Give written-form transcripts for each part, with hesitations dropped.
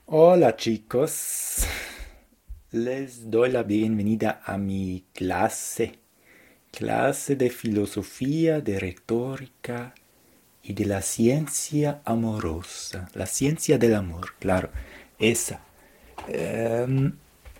Hola chicos, les doy la bienvenida a mi clase de filosofía, de retórica y de la ciencia amorosa, la ciencia del amor, claro, esa. Em,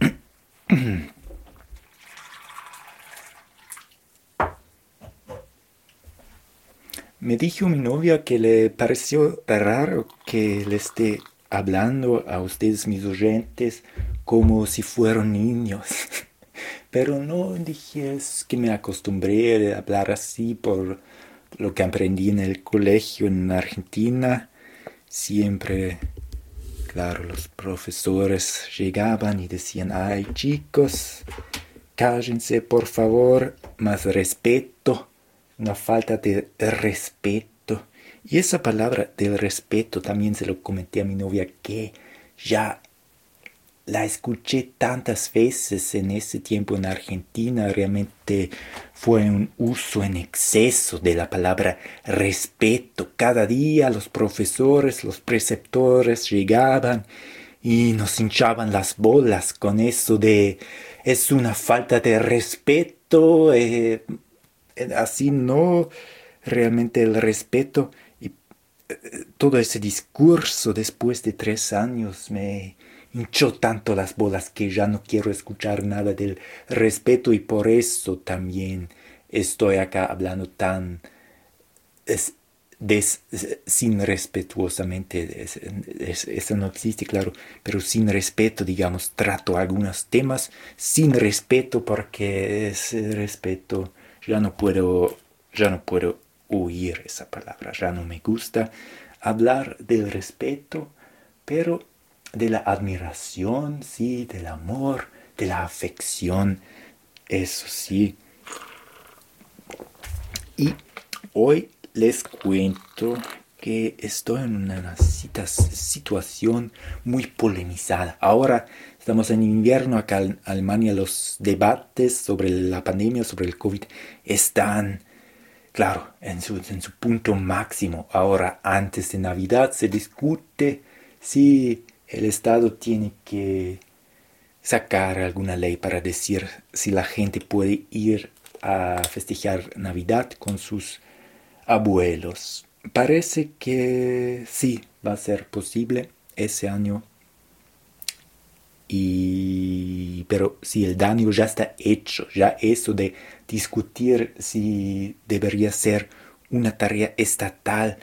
Me dijo mi novia que le pareció raro que le esté hablando a ustedes, mis oyentes, como si fueran niños. Pero no dije, es que me acostumbré a hablar así por lo que aprendí en el colegio en Argentina. Siempre, claro, los profesores llegaban y decían, ay chicos, cállense por favor, más respeto, una falta de respeto. Y esa palabra del respeto también se lo comenté a mi novia que ya la escuché tantas veces en ese tiempo en Argentina, realmente fue un uso en exceso de la palabra respeto. Cada día los profesores, los preceptores llegaban y nos hinchaban las bolas con eso de es una falta de respeto, así no, realmente el respeto y todo ese discurso después de 3 años me hinchó tanto las bolas que ya no quiero escuchar nada del respeto y por eso también estoy acá hablando tan es, des, sin respetuosamente. Eso no existe, claro, pero sin respeto, digamos, trato algunos temas sin respeto porque ese respeto ya no puedo oír esa palabra, ya no me gusta hablar del respeto, pero de la admiración, sí, del amor, de la afección, eso sí. Y hoy les cuento que estoy en una situación muy polemizada. Ahora estamos en invierno acá en Alemania, los debates sobre la pandemia, sobre el COVID, están, claro, en su punto máximo. Ahora, antes de Navidad, se discute si el Estado tiene que sacar alguna ley para decir si la gente puede ir a festejar Navidad con sus abuelos. Parece que sí, va a ser posible ese año. Pero si el daño ya está hecho, ya eso de discutir si debería ser una tarea estatal,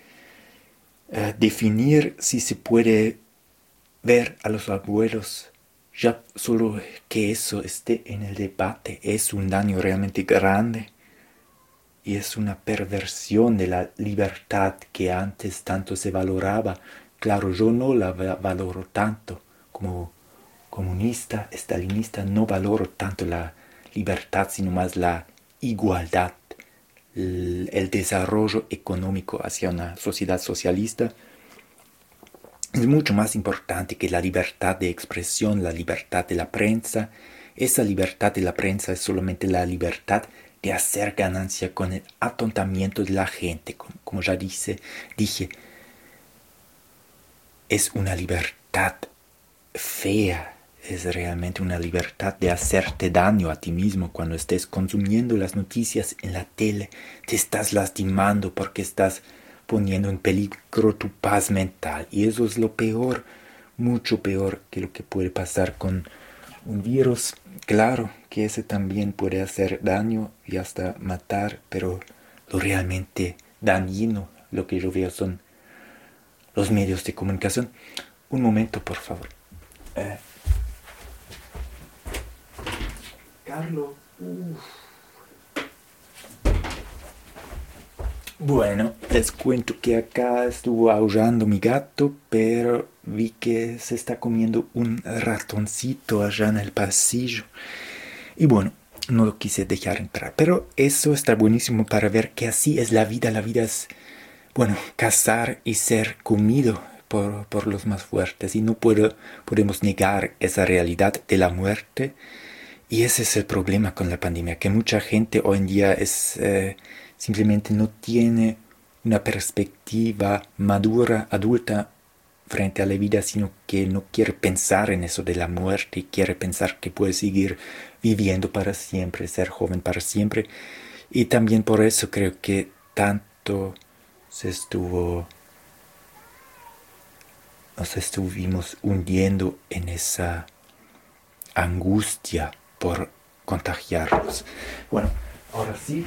definir si se puede ver a los abuelos, ya solo que eso esté en el debate es un daño realmente grande y es una perversión de la libertad que antes tanto se valoraba. Claro, yo no la valoro tanto como comunista, estalinista, no valoro tanto la libertad, sino más la igualdad, el desarrollo económico hacia una sociedad socialista es mucho más importante que la libertad de expresión, la libertad de la prensa. Esa libertad de la prensa es solamente la libertad de hacer ganancia con el atontamiento de la gente. Como ya dije, es una libertad fea. Es realmente una libertad de hacerte daño a ti mismo cuando estés consumiendo las noticias en la tele. Te estás lastimando porque estás poniendo en peligro tu paz mental. Y eso es lo peor, mucho peor que lo que puede pasar con un virus. Claro que ese también puede hacer daño y hasta matar, pero lo realmente dañino, lo que yo veo son los medios de comunicación. Un momento, por favor. Eh, Carlos. Bueno, les cuento que acá estuvo aullando mi gato, pero vi que se está comiendo un ratoncito allá en el pasillo. Y bueno, no lo quise dejar entrar. Pero eso está buenísimo para ver que así es la vida. La vida es, bueno, cazar y ser comido por los más fuertes. Y no podemos negar esa realidad de la muerte. Y ese es el problema con la pandemia, que mucha gente hoy en día simplemente no tiene una perspectiva madura, adulta, frente a la vida, sino que no quiere pensar en eso de la muerte, quiere pensar que puede seguir viviendo para siempre, ser joven para siempre. Y también por eso creo que tanto nos estuvimos hundiendo en esa angustia por contagiarnos. Bueno, ahora sí.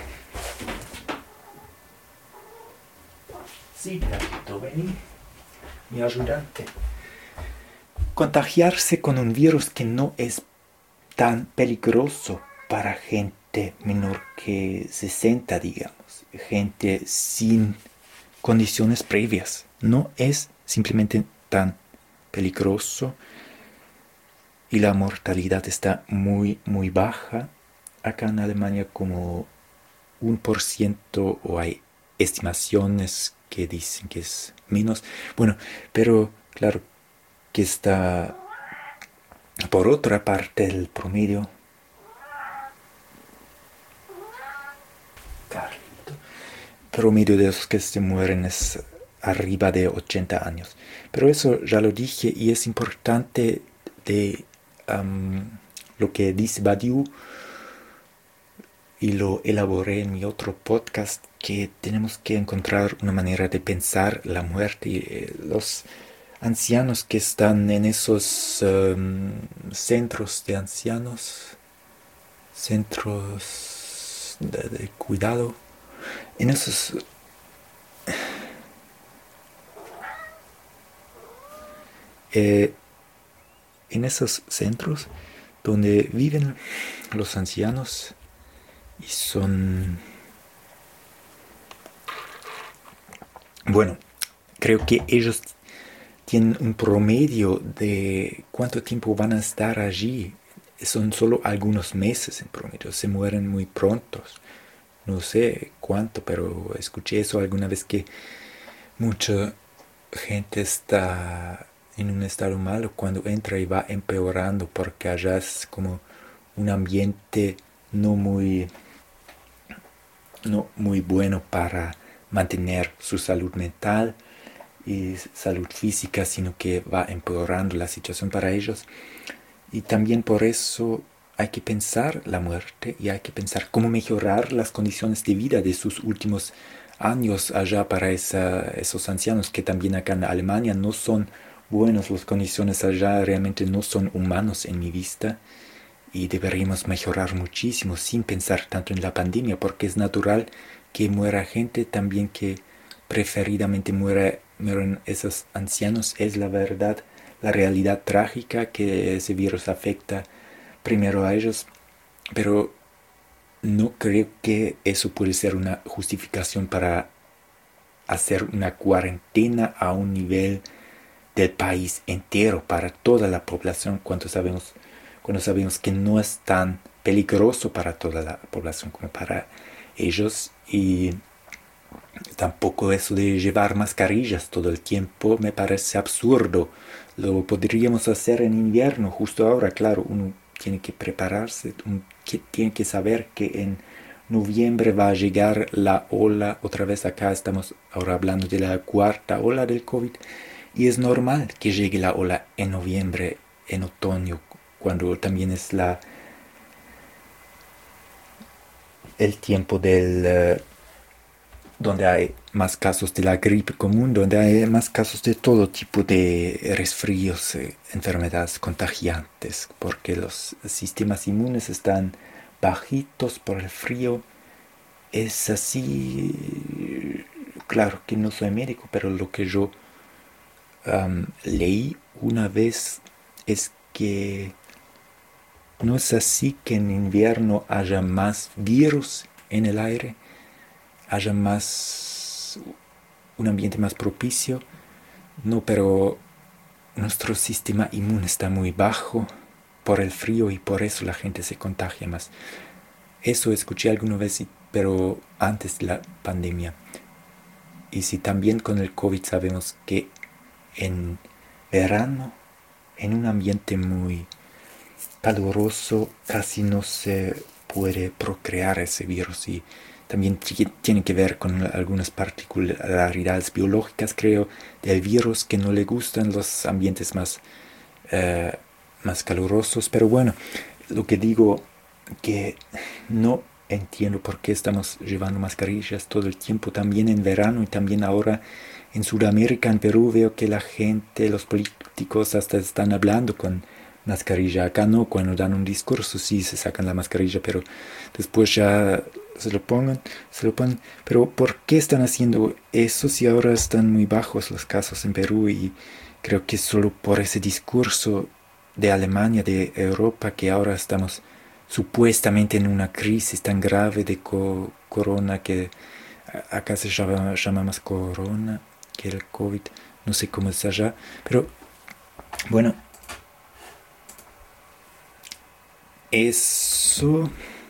Sí, gatito, vení, mi ayudante. Contagiarse con un virus que no es tan peligroso para gente menor que 60, digamos, gente sin condiciones previas. No es simplemente tan peligroso y la mortalidad está muy, muy baja. Acá en Alemania como 1% o hay estimaciones que dicen que es menos. Bueno, pero claro que está por otra parte el promedio de los que se mueren es arriba de 80 años. Pero eso ya lo dije y es importante de lo que dice Badiou y lo elaboré en mi otro podcast, que tenemos que encontrar una manera de pensar la muerte. Los ancianos que están en esos centros de ancianos, centros de cuidado, en esos en esos centros donde viven los ancianos y son, bueno, creo que ellos tienen un promedio de cuánto tiempo van a estar allí. Son solo algunos meses en promedio, se mueren muy prontos. No sé cuánto, pero escuché eso alguna vez, que mucha gente está en un estado malo cuando entra y va empeorando, porque allá es como un ambiente no muy bueno para mantener su salud mental y salud física, sino que va empeorando la situación para ellos. Y también por eso hay que pensar la muerte y hay que pensar cómo mejorar las condiciones de vida de sus últimos años allá para esos ancianos, que también acá en Alemania no son buenos. Las condiciones allá realmente no son humanos en mi vista, y deberíamos mejorar muchísimo sin pensar tanto en la pandemia, porque es natural que muera gente también, que preferidamente mueran esos ancianos. Es la verdad, la realidad trágica, que ese virus afecta primero a ellos, pero no creo que eso puede ser una justificación para hacer una cuarentena a un nivel del país entero, para toda la población, cuando sabemos que no es tan peligroso para toda la población como para ellos. Y tampoco eso de llevar mascarillas todo el tiempo me parece absurdo. Lo podríamos hacer en invierno, justo ahora. Claro, uno tiene que prepararse, tiene que saber que en noviembre va a llegar la ola. Otra vez acá estamos ahora hablando de la cuarta ola del COVID, y es normal que llegue la ola en noviembre, en otoño, cuando también es el tiempo donde hay más casos de la gripe común, donde hay más casos de todo tipo de resfríos, enfermedades contagiantes, porque los sistemas inmunes están bajitos por el frío. Es así. Claro que no soy médico, pero lo que yo leí una vez es que no es así que en invierno haya más virus en el aire, haya un ambiente más propicio. No, pero nuestro sistema inmune está muy bajo por el frío y por eso la gente se contagia más. Eso escuché alguna vez, pero antes de la pandemia. Y si también con el COVID sabemos que en verano, en un ambiente muy caluroso, casi no se puede procrear ese virus, y también tiene que ver con algunas particularidades biológicas, creo, del virus, que no le gustan los ambientes más calurosos. Pero bueno, lo que digo, que no entiendo por qué estamos llevando mascarillas todo el tiempo, también en verano y también ahora en Sudamérica, en Perú, veo que la gente, los políticos hasta están hablando con mascarilla. Acá no, cuando dan un discurso sí se sacan la mascarilla, pero después ya se lo ponen. Pero ¿por qué están haciendo eso si ahora están muy bajos los casos en Perú? Y creo que solo por ese discurso de Alemania, de Europa, que ahora estamos supuestamente en una crisis tan grave de corona, que acá se llama más corona que el COVID, no sé cómo es allá, pero bueno, eso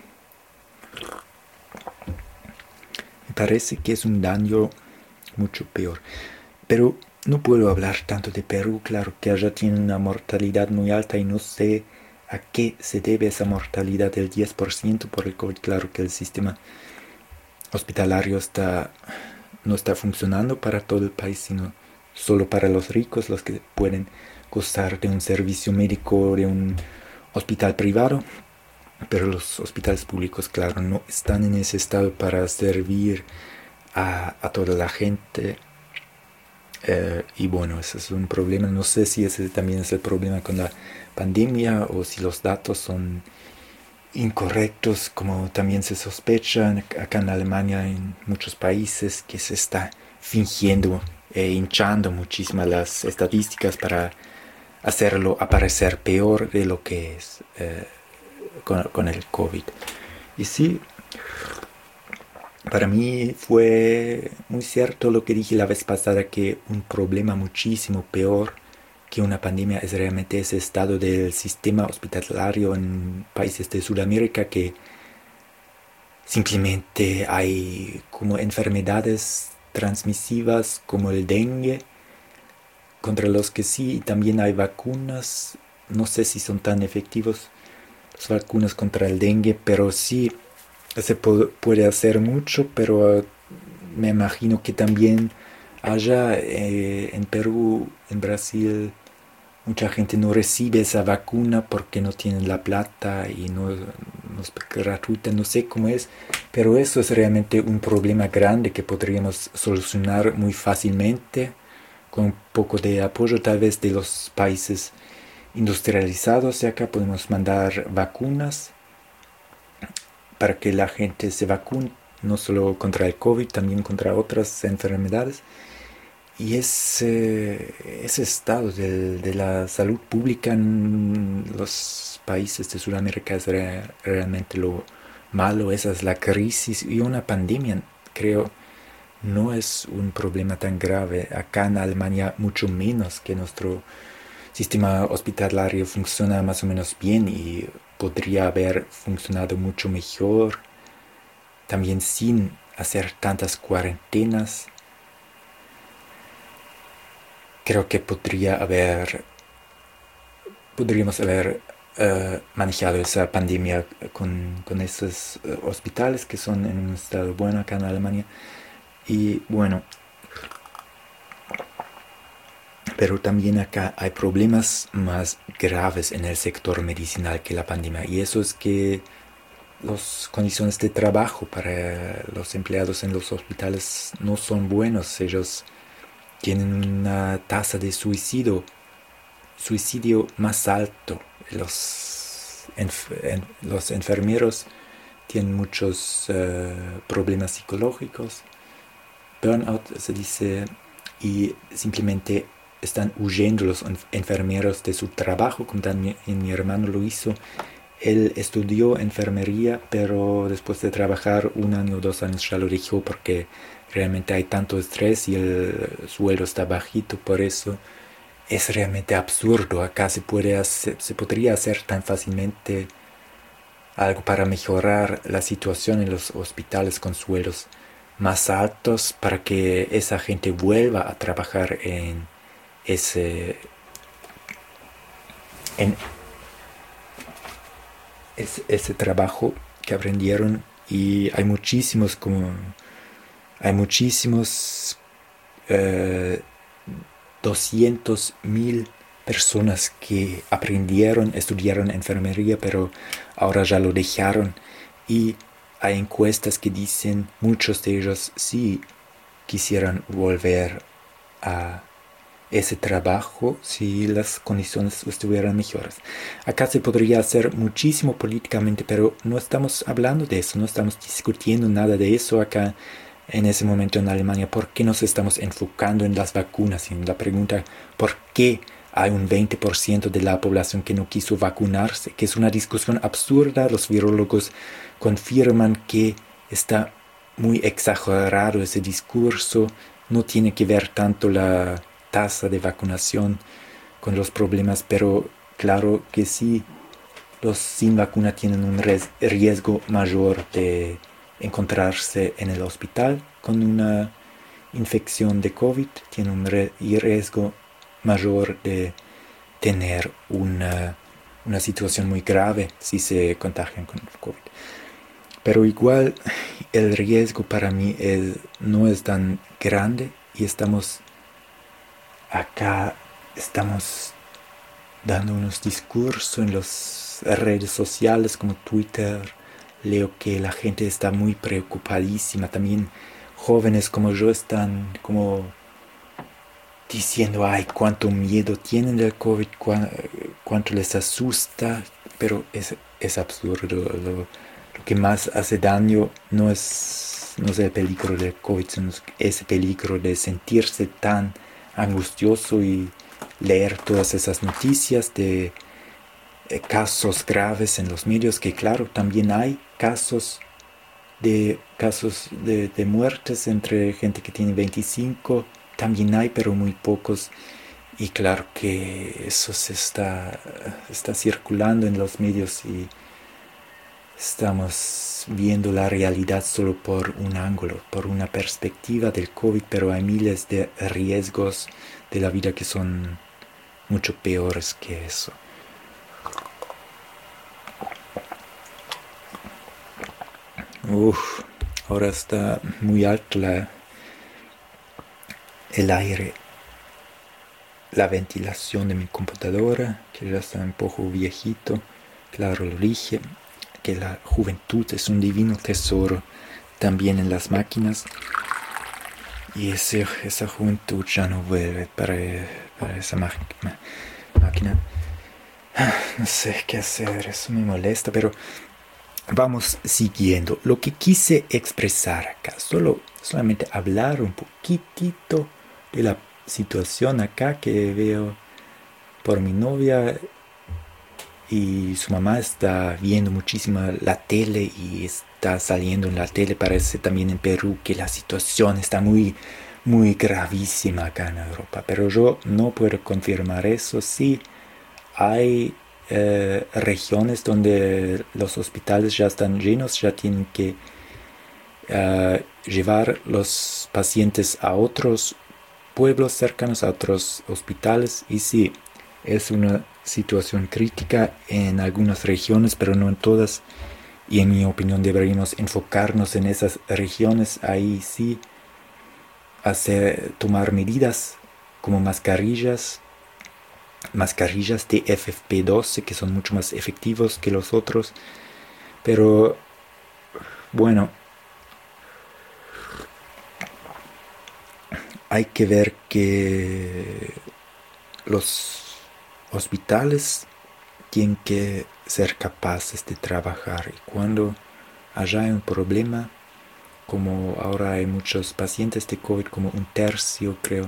me parece que es un daño mucho peor. Pero no puedo hablar tanto de Perú, claro que allá tiene una mortalidad muy alta y no sé a qué se debe esa mortalidad del 10% por el COVID. Claro que el sistema hospitalario no está funcionando para todo el país, sino solo para los ricos, los que pueden gozar de un servicio médico de un hospital privado. Pero los hospitales públicos, claro, no están en ese estado para servir a toda la gente. Y bueno, ese es un problema. No sé si ese también es el problema con la pandemia o si los datos son incorrectos, como también se sospecha acá en Alemania, en muchos países, que se está fingiendo e hinchando muchísimo las estadísticas para hacerlo aparecer peor de lo que es con el COVID. Y sí, para mí fue muy cierto lo que dije la vez pasada, que un problema muchísimo peor que una pandemia es realmente ese estado del sistema hospitalario en países de Sudamérica, que simplemente hay como enfermedades transmisivas como el dengue, contra los que sí también hay vacunas. No sé si son tan efectivos las vacunas contra el dengue, pero sí se puede hacer mucho. Pero me imagino que también allá en Perú, en Brasil, mucha gente no recibe esa vacuna porque no tienen la plata y no es gratuita, no sé cómo es, pero eso es realmente un problema grande que podríamos solucionar muy fácilmente con un poco de apoyo tal vez de los países industrializados. Y acá podemos mandar vacunas para que la gente se vacune, no solo contra el COVID, también contra otras enfermedades. Y ese estado de la salud pública en los países de Sudamérica es realmente lo malo. Esa es la crisis, y una pandemia, creo, no es un problema tan grave. Acá en Alemania mucho menos, que nuestro sistema hospitalario funciona más o menos bien y podría haber funcionado mucho mejor, también sin hacer tantas cuarentenas. Creo que podríamos haber manejado esa pandemia con esos hospitales que son en un estado bueno acá en Alemania. Y bueno, pero también acá hay problemas más graves en el sector medicinal que la pandemia, y eso es que las condiciones de trabajo para los empleados en los hospitales no son buenos. Ellos tienen una tasa de suicidio más alto. Los enfermeros tienen muchos problemas psicológicos, burnout se dice, y simplemente están huyendo los enfermeros de su trabajo, como también mi hermano lo hizo. Él estudió enfermería, pero después de trabajar 1 año o 2 años ya lo dejó porque realmente hay tanto estrés y el sueldo está bajito. Por eso es realmente absurdo. Acá se podría hacer tan fácilmente algo para mejorar la situación en los hospitales con sueldos más altos, para que esa gente vuelva a trabajar ese, en ese trabajo que aprendieron y hay muchísimos 200.000 personas que estudiaron enfermería, pero ahora ya lo dejaron. Y hay encuestas que dicen muchos de ellos sí quisieran volver a ese trabajo si las condiciones estuvieran mejores. Acá se podría hacer muchísimo políticamente, pero no estamos hablando de eso, no estamos discutiendo nada de eso acá en ese momento en Alemania. ¿Por qué nos estamos enfocando en las vacunas? Y en la pregunta, ¿por qué hay un 20% de la población que no quiso vacunarse? Que es una discusión absurda. Los virólogos confirman que está muy exagerado ese discurso. No tiene que ver tanto la tasa de vacunación con los problemas, pero claro que sí, los sin vacuna tienen un riesgo mayor de encontrarse en el hospital con una infección de COVID, tienen un riesgo mayor de tener una situación muy grave si se contagian con el COVID. Pero igual el riesgo para mí no es tan grande y estamos dando unos discursos en las redes sociales como Twitter. Leo que la gente está muy preocupadísima. También jóvenes como yo están como diciendo, ay, cuánto miedo tienen del COVID, cuánto les asusta. Pero es absurdo. Lo que más hace daño no es el peligro del COVID, sino ese peligro de sentirse tan angustioso y leer todas esas noticias de casos graves en los medios, que claro, también hay casos de muertes entre gente que tiene 25, también hay, pero muy pocos. Y claro que eso está circulando en los medios y estamos viendo la realidad solo por un ángulo, por una perspectiva del COVID, pero hay miles de riesgos de la vida que son mucho peores que eso. Ahora está muy alto el aire, la ventilación de mi computadora, que ya está un poco viejito. Claro, lo dije, que la juventud es un divino tesoro también en las máquinas. Y esa juventud ya no vuelve para esa máquina. No sé qué hacer, eso me molesta, pero vamos siguiendo. Lo que quise expresar acá, solamente hablar un poquitito de la situación acá que veo por mi novia. Y su mamá está viendo muchísimo la tele y está saliendo en la tele, parece también en Perú, que la situación está muy, muy gravísima acá en Europa. Pero yo no puedo confirmar eso. Sí, hay regiones donde los hospitales ya están llenos, ya tienen que llevar los pacientes a otros pueblos cercanos, a otros hospitales. Y sí, es una situación crítica en algunas regiones, pero no en todas. Y en mi opinión deberíamos enfocarnos en esas regiones. Ahí sí tomar medidas como mascarillas de FFP2, que son mucho más efectivos que los otros. Pero bueno, hay que ver que los hospitales tienen que ser capaces de trabajar, y cuando haya un problema, como ahora hay muchos pacientes de COVID, como un tercio creo,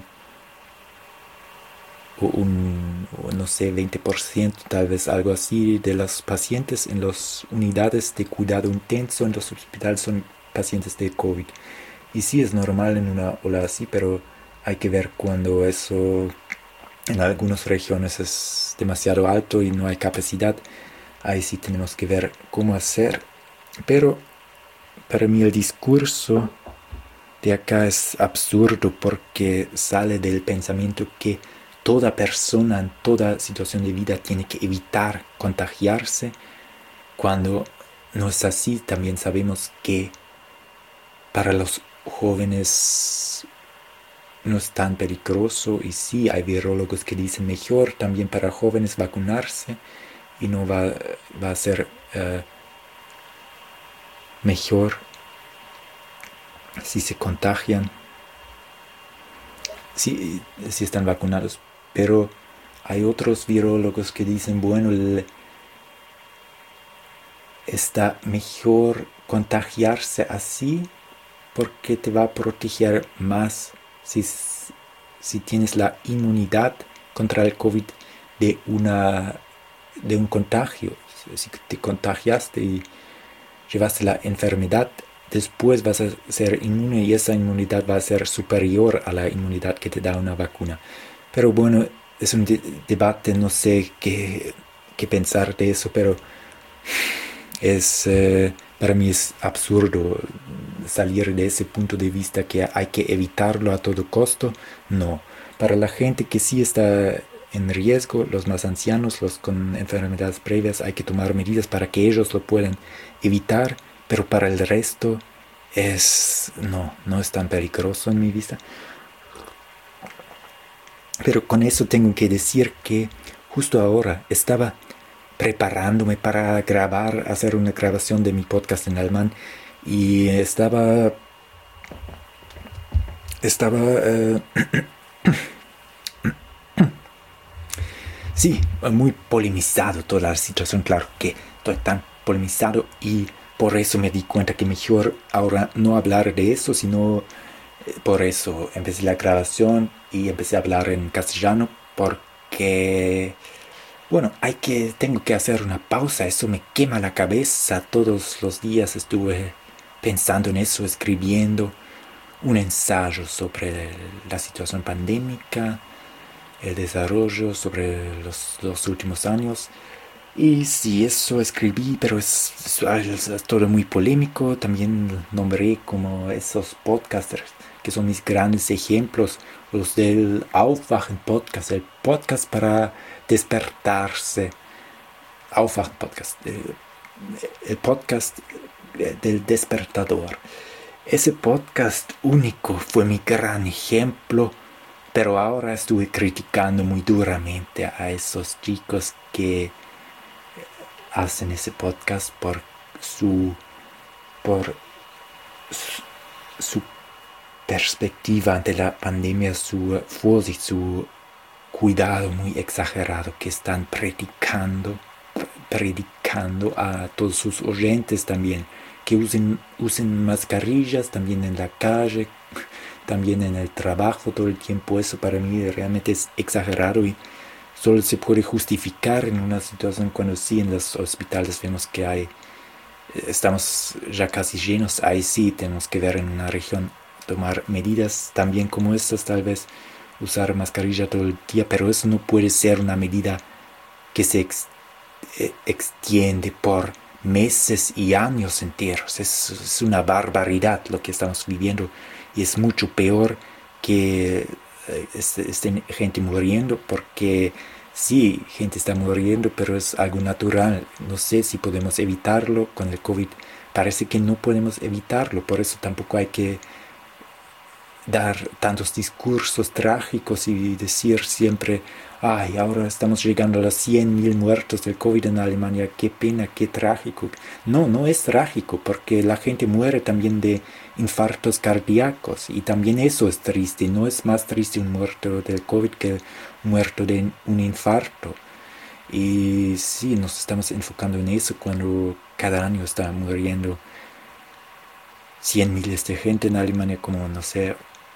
o no sé, 20%, tal vez algo así, de los pacientes en las unidades de cuidado intenso en los hospitales son pacientes de COVID. Y sí, es normal en una ola así, pero hay que ver cuando eso en algunas regiones es demasiado alto y no hay capacidad. Ahí sí tenemos que ver cómo hacer. Pero para mí el discurso de acá es absurdo, porque sale del pensamiento que toda persona en toda situación de vida tiene que evitar contagiarse, cuando no es así. También sabemos que para los jóvenes no es tan peligroso, y sí, hay virólogos que dicen mejor también para jóvenes vacunarse y no va a ser mejor si se contagian, si están vacunados. Pero hay otros virólogos que dicen, bueno, está mejor contagiarse así porque te va a proteger más si tienes la inmunidad contra el COVID de un contagio. Si te contagiaste y llevaste la enfermedad, después vas a ser inmune, y esa inmunidad va a ser superior a la inmunidad que te da una vacuna. Pero bueno, es un debate, no sé qué pensar de eso, pero para mí es absurdo salir de ese punto de vista que hay que evitarlo a todo costo. No, para la gente que sí está en riesgo, los más ancianos, los con enfermedades previas, hay que tomar medidas para que ellos lo puedan evitar, pero para el resto no es tan peligroso en mi vista. Pero con eso tengo que decir que justo ahora estaba preparándome para hacer una grabación de mi podcast en alemán, y estaba sí, muy polemizado toda la situación. Claro que estoy tan polemizado, y por eso me di cuenta que mejor ahora no hablar de eso, sino por eso empecé la grabación y empecé a hablar en castellano, porque bueno, tengo que hacer una pausa. Eso me quema la cabeza. Todos los días estuve pensando en eso, escribiendo un ensayo sobre la situación pandémica, el desarrollo sobre los últimos años. Y sí, eso escribí, pero es todo muy polémico. También nombré como esos podcasters que son mis grandes ejemplos, los del Aufwachen Podcast, el podcast para despertarse. Aufwachen Podcast, el podcast del despertador. Ese podcast único fue mi gran ejemplo, pero ahora estuve criticando muy duramente a esos chicos que hacen ese podcast por su perspectiva ante la pandemia, su Vorsicht, su cuidado muy exagerado que están predicando a todos sus oyentes también, que usen mascarillas también en la calle, también en el trabajo todo el tiempo. Eso para mí realmente es exagerado, y solo se puede justificar en una situación cuando sí en los hospitales vemos que estamos ya casi llenos. Ahí sí tenemos que ver en una región, tomar medidas también como estas, tal vez usar mascarilla todo el día, pero eso no puede ser una medida que se extiende por meses y años enteros. Es una barbaridad lo que estamos viviendo, y es mucho peor que esté gente muriendo, porque sí, gente está muriendo, pero es algo natural. No sé si podemos evitarlo con el COVID. Parece que no podemos evitarlo, por eso tampoco hay que dar tantos discursos trágicos y decir siempre, ay, ahora estamos llegando a los 100.000 muertos del COVID en Alemania, qué pena, qué trágico. No es trágico, porque la gente muere también de infartos cardíacos, y también eso es triste. No es más triste un muerto del COVID que un muerto de un infarto. Y sí, nos estamos enfocando en eso cuando cada año está muriendo 100.000 de gente en Alemania, como no sé,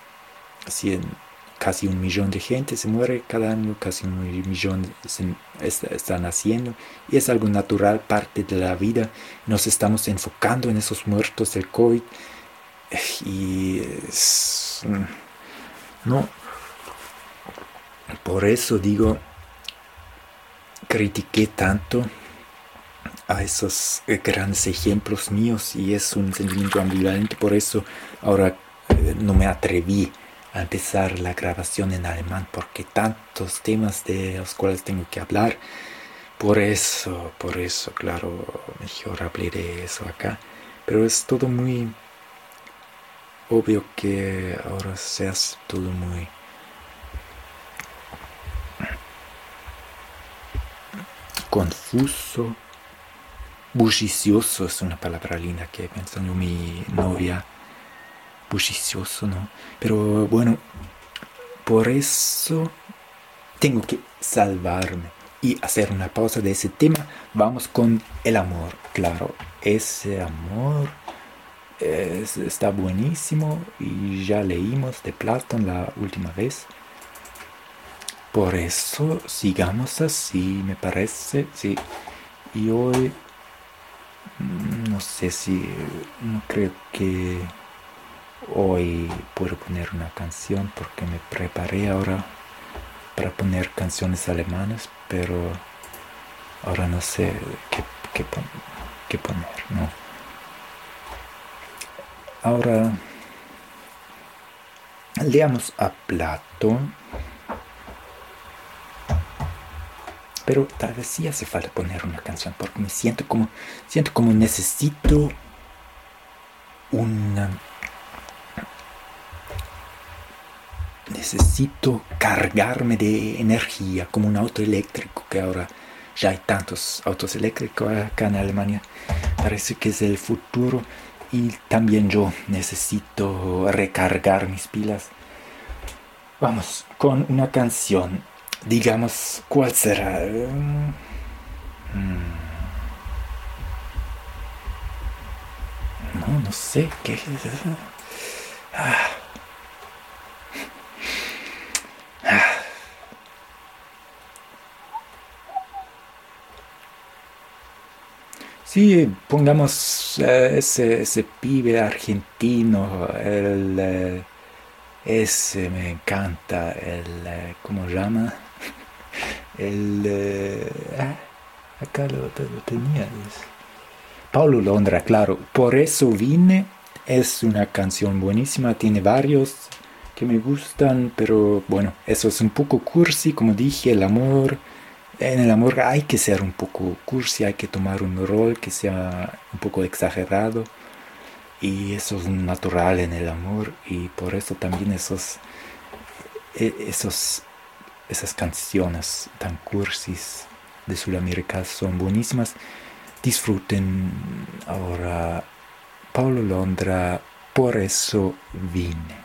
casi 1.000.000 de gente se muere cada año, casi 1.000.000 están naciendo, y es algo natural, parte de la vida. Nos estamos enfocando en esos muertos del COVID, y no, por eso digo, critiqué tanto a esos grandes ejemplos míos, y es un sentimiento ambivalente. Por eso ahora no me atreví a empezar la grabación en alemán, porque tantos temas de los cuales tengo que hablar, Por eso, claro, mejor hablé de eso acá. Pero es todo muy obvio que ahora se hace todo muy confuso. Bullicioso es una palabra linda que pensando mi novia. Bullicioso, ¿no? Pero bueno, por eso tengo que salvarme y hacer una pausa de ese tema. Vamos con el amor. Claro, ese amor está buenísimo y ya leímos de Platón la última vez. Por eso sigamos así, me parece. Sí. Y hoy no sé si, no creo que hoy puedo poner una canción porque me preparé ahora para poner canciones alemanas, pero ahora no sé qué poner, ¿no? Ahora leamos a Platón, pero tal vez sí hace falta poner una canción porque me siento como necesito cargarme de energía, como un auto eléctrico, que ahora ya hay tantos autos eléctricos acá en Alemania. Parece que es el futuro y también yo necesito recargar mis pilas. Vamos con una canción. Digamos, ¿cuál será? No sé qué es. Sí, pongamos ese pibe argentino, ese me encanta, ¿cómo se llama? Acá lo tenía. Paulo Londra, claro, por eso vine. Es una canción buenísima, tiene varios que me gustan, pero bueno, eso es un poco cursi, como dije, el amor. En el amor hay que ser un poco cursi, hay que tomar un rol que sea un poco exagerado. Y eso es natural en el amor y por eso también esas canciones tan cursis de Sudamérica son buenísimas. Disfruten ahora Paulo Londra, por eso vine.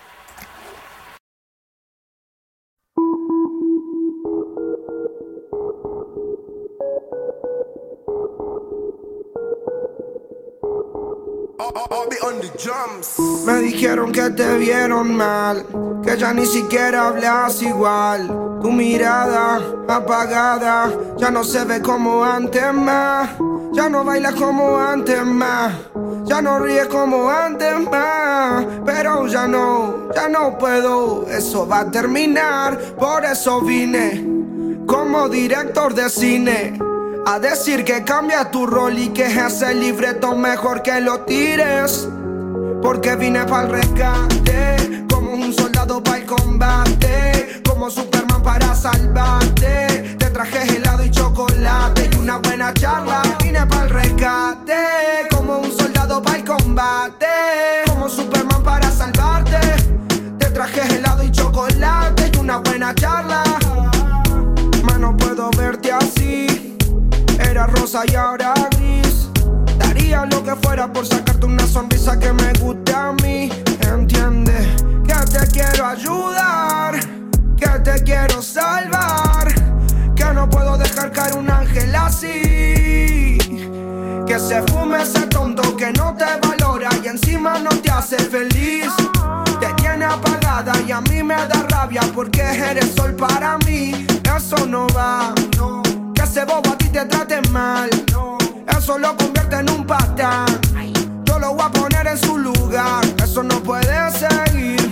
Me dijeron que te vieron mal, que ya ni siquiera hablas igual. Tu mirada apagada ya no se ve como antes más. Ya no bailas como antes más. Ya no ríes como antes más. Pero ya no puedo. Eso va a terminar. Por eso vine como director de cine a decir que cambia tu rol y que ese libreto mejor que lo tires. Porque vine pa'l rescate, como un soldado pa'l combate, como Superman para salvarte. Te traje helado y chocolate y una buena charla. Vine pa'l rescate, como un soldado pa'l combate, como Superman para salvarte. Te traje helado y chocolate y una buena charla. Mas no puedo verte así. Era rosa y ahora gris. Daría lo que fuera por sacarte una sonrisa que me guste a mí. Entiende que te quiero ayudar, que te quiero salvar, que no puedo dejar caer un ángel así. Que se fume ese tonto que no te valora y encima no te hace feliz. Te tiene apagada y a mí me da rabia porque eres sol para mí. Eso no va, no. Que ese bobo a ti te trate mal, no. Eso lo convierte en un patán. Yo lo voy a poner en su lugar. Eso no puede seguir.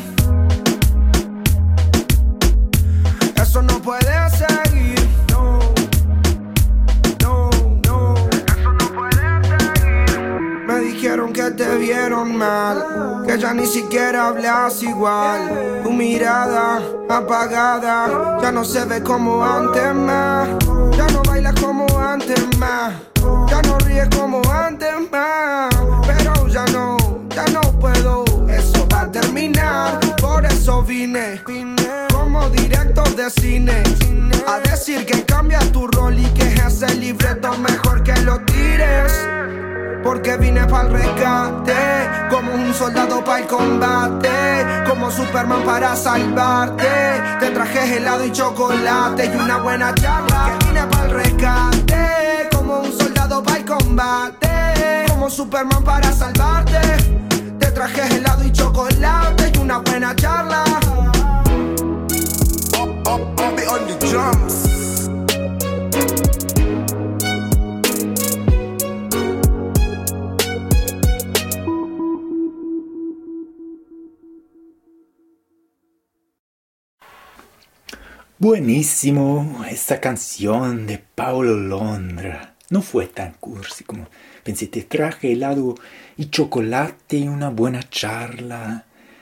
Eso no puede seguir. No, no, no. Eso no puede seguir. Me dijeron que te vieron mal, que ya ni siquiera hablas igual. Tu mirada apagada ya no se ve como antes más. Ya no bailas como antes más. Ya no ríes como antes más. Pero ya no puedo. Eso va a terminar. Por eso vine como director de cine a decir que cambias tu rol y que ese libreto mejor que lo tires. Porque vine pa'l rescate, como un soldado pa'l combate, como Superman para salvarte. Te traje helado y chocolate y una buena charla. Que vine pa'l rescate, como un soldado pa'l combate, como Superman para salvarte. Te traje helado y chocolate y una buena charla. Be on the drums. Buenísimo, esta canción de Paulo Londra. No fue tan cursi como pensé. Te traje helado y chocolate y una buena charla.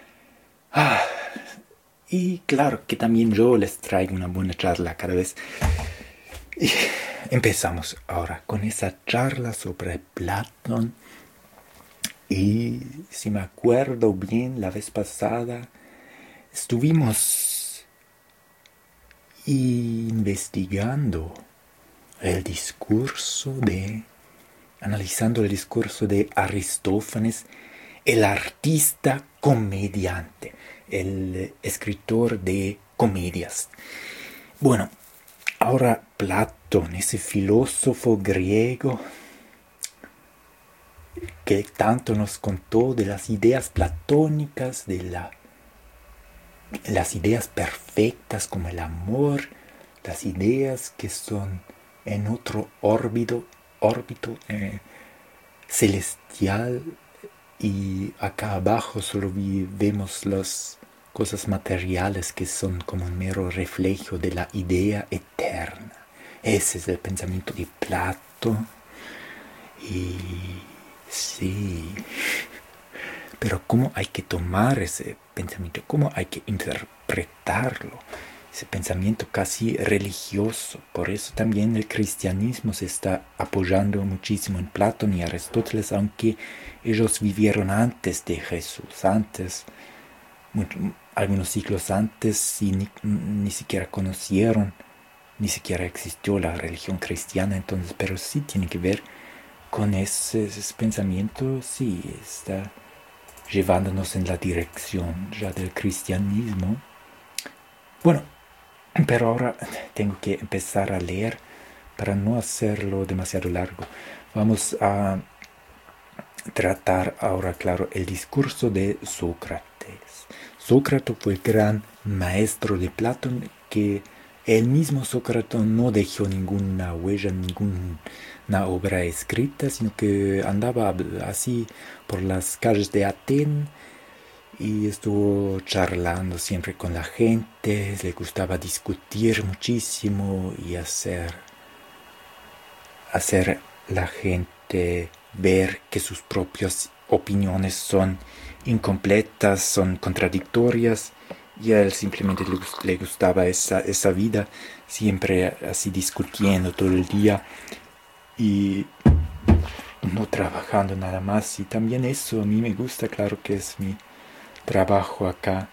Y claro que también yo les traigo una buena charla cada vez. Y empezamos ahora con esa charla sobre Platón. Y si me acuerdo bien, la vez pasada estuvimos investigando analizando el discurso de Aristófanes, el artista comediante, el escritor de comedias. Bueno, ahora Platón, ese filósofo griego que tanto nos contó de las ideas platónicas, de las ideas perfectas como el amor, las ideas que son en otro órbito celestial, y acá abajo solo vemos las cosas materiales que son como un mero reflejo de la idea eterna. Ese es el pensamiento de Platón. Y sí, pero ¿cómo hay que tomar ese pensamiento? ¿Cómo hay que interpretarlo? Ese pensamiento casi religioso. Por eso también el cristianismo se está apoyando muchísimo en Platón y Aristóteles, aunque ellos vivieron antes de Jesús, algunos siglos antes, y ni siquiera conocieron, ni siquiera existió la religión cristiana. Entonces, pero sí tiene que ver con ese pensamiento, sí, está llevándonos en la dirección ya del cristianismo. Bueno, pero ahora tengo que empezar a leer para no hacerlo demasiado largo. Vamos a tratar ahora, claro, el discurso de Sócrates. Sócrates fue el gran maestro de Platón, que el mismo Sócrates no dejó ninguna huella, ninguna obra escrita, sino que andaba así por las calles de Atenas y estuvo charlando siempre con la gente. Le gustaba discutir muchísimo y hacer la gente ver que sus propias opiniones son incompletas, son contradictorias, y a él simplemente le gustaba esa vida, siempre así discutiendo todo el día y no trabajando nada más. Y también eso a mí me gusta, claro que es mi trabajo acá.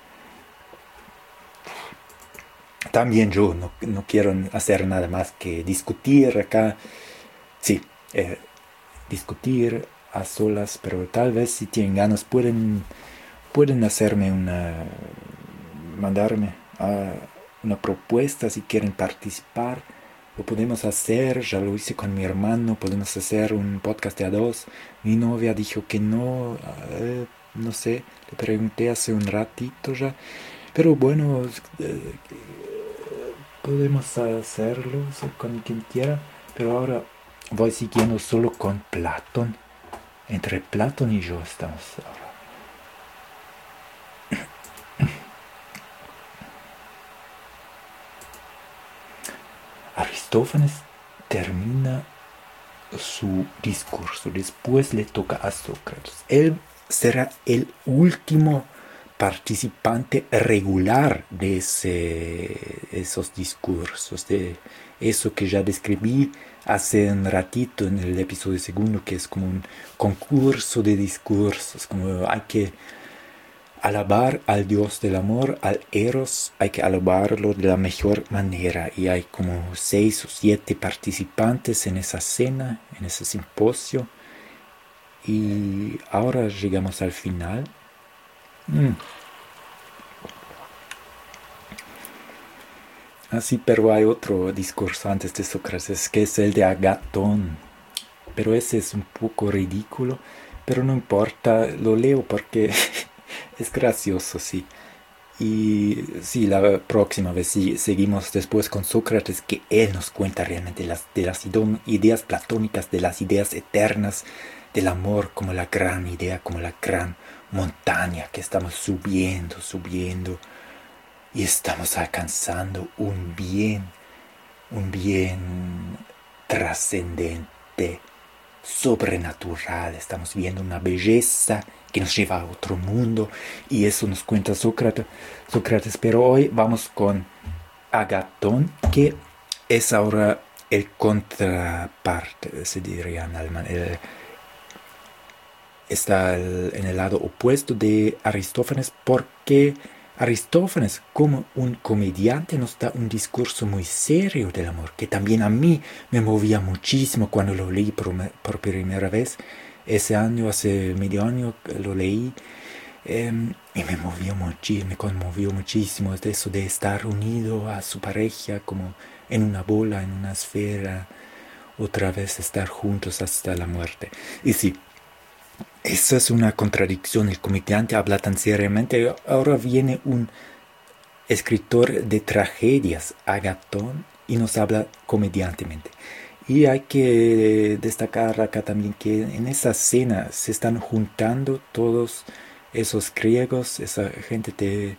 También yo no quiero hacer nada más que discutir acá. Sí, discutir a solas, pero tal vez si tienen ganas pueden hacerme mandarme una propuesta si quieren participar. Lo podemos hacer, ya lo hice con mi hermano, podemos hacer un podcast de a dos. Mi novia dijo que no, no sé, le pregunté hace un ratito ya, pero bueno, podemos hacerlo con quien quiera. Pero ahora voy siguiendo solo con Platón. Entre Platón y yo estamos ahora. Aristófanes termina su discurso. Después le toca a Sócrates. Él será el último participante regular de esos discursos, de eso que ya describí hace un ratito en el episodio segundo, que es como un concurso de discursos, como hay que alabar al Dios del amor, al Eros, hay que alabarlo de la mejor manera. Y hay como 6 o 7 participantes en esa cena, en ese simposio. Y ahora llegamos al final. Así, pero hay otro discurso antes de Sócrates, que es el de Agatón. Pero ese es un poco ridículo, pero no importa, lo leo porque es gracioso, sí. Y sí, la próxima vez sí, seguimos después con Sócrates, que él nos cuenta realmente de las ideas platónicas, de las ideas eternas, del amor como la gran idea, como la gran montaña que estamos subiendo, y estamos alcanzando un bien trascendente, sobrenatural. Estamos viendo una belleza que nos lleva a otro mundo, y eso nos cuenta Sócrates. Pero hoy vamos con Agatón, que es ahora el contraparte, se diría en alemán. Está en el lado opuesto de Aristófanes, porque Aristófanes, como un comediante, nos da un discurso muy serio del amor, que también a mí me movía muchísimo cuando lo leí por primera vez. Ese año, hace medio año, lo leí, y me conmovió muchísimo de eso de estar unido a su pareja como en una bola, en una esfera, otra vez estar juntos hasta la muerte. Y sí, eso es una contradicción. El comediante habla tan seriamente. Ahora viene un escritor de tragedias, Agatón, y nos habla comediantemente. Y hay que destacar acá también que en esa cena se están juntando todos esos griegos, esa gente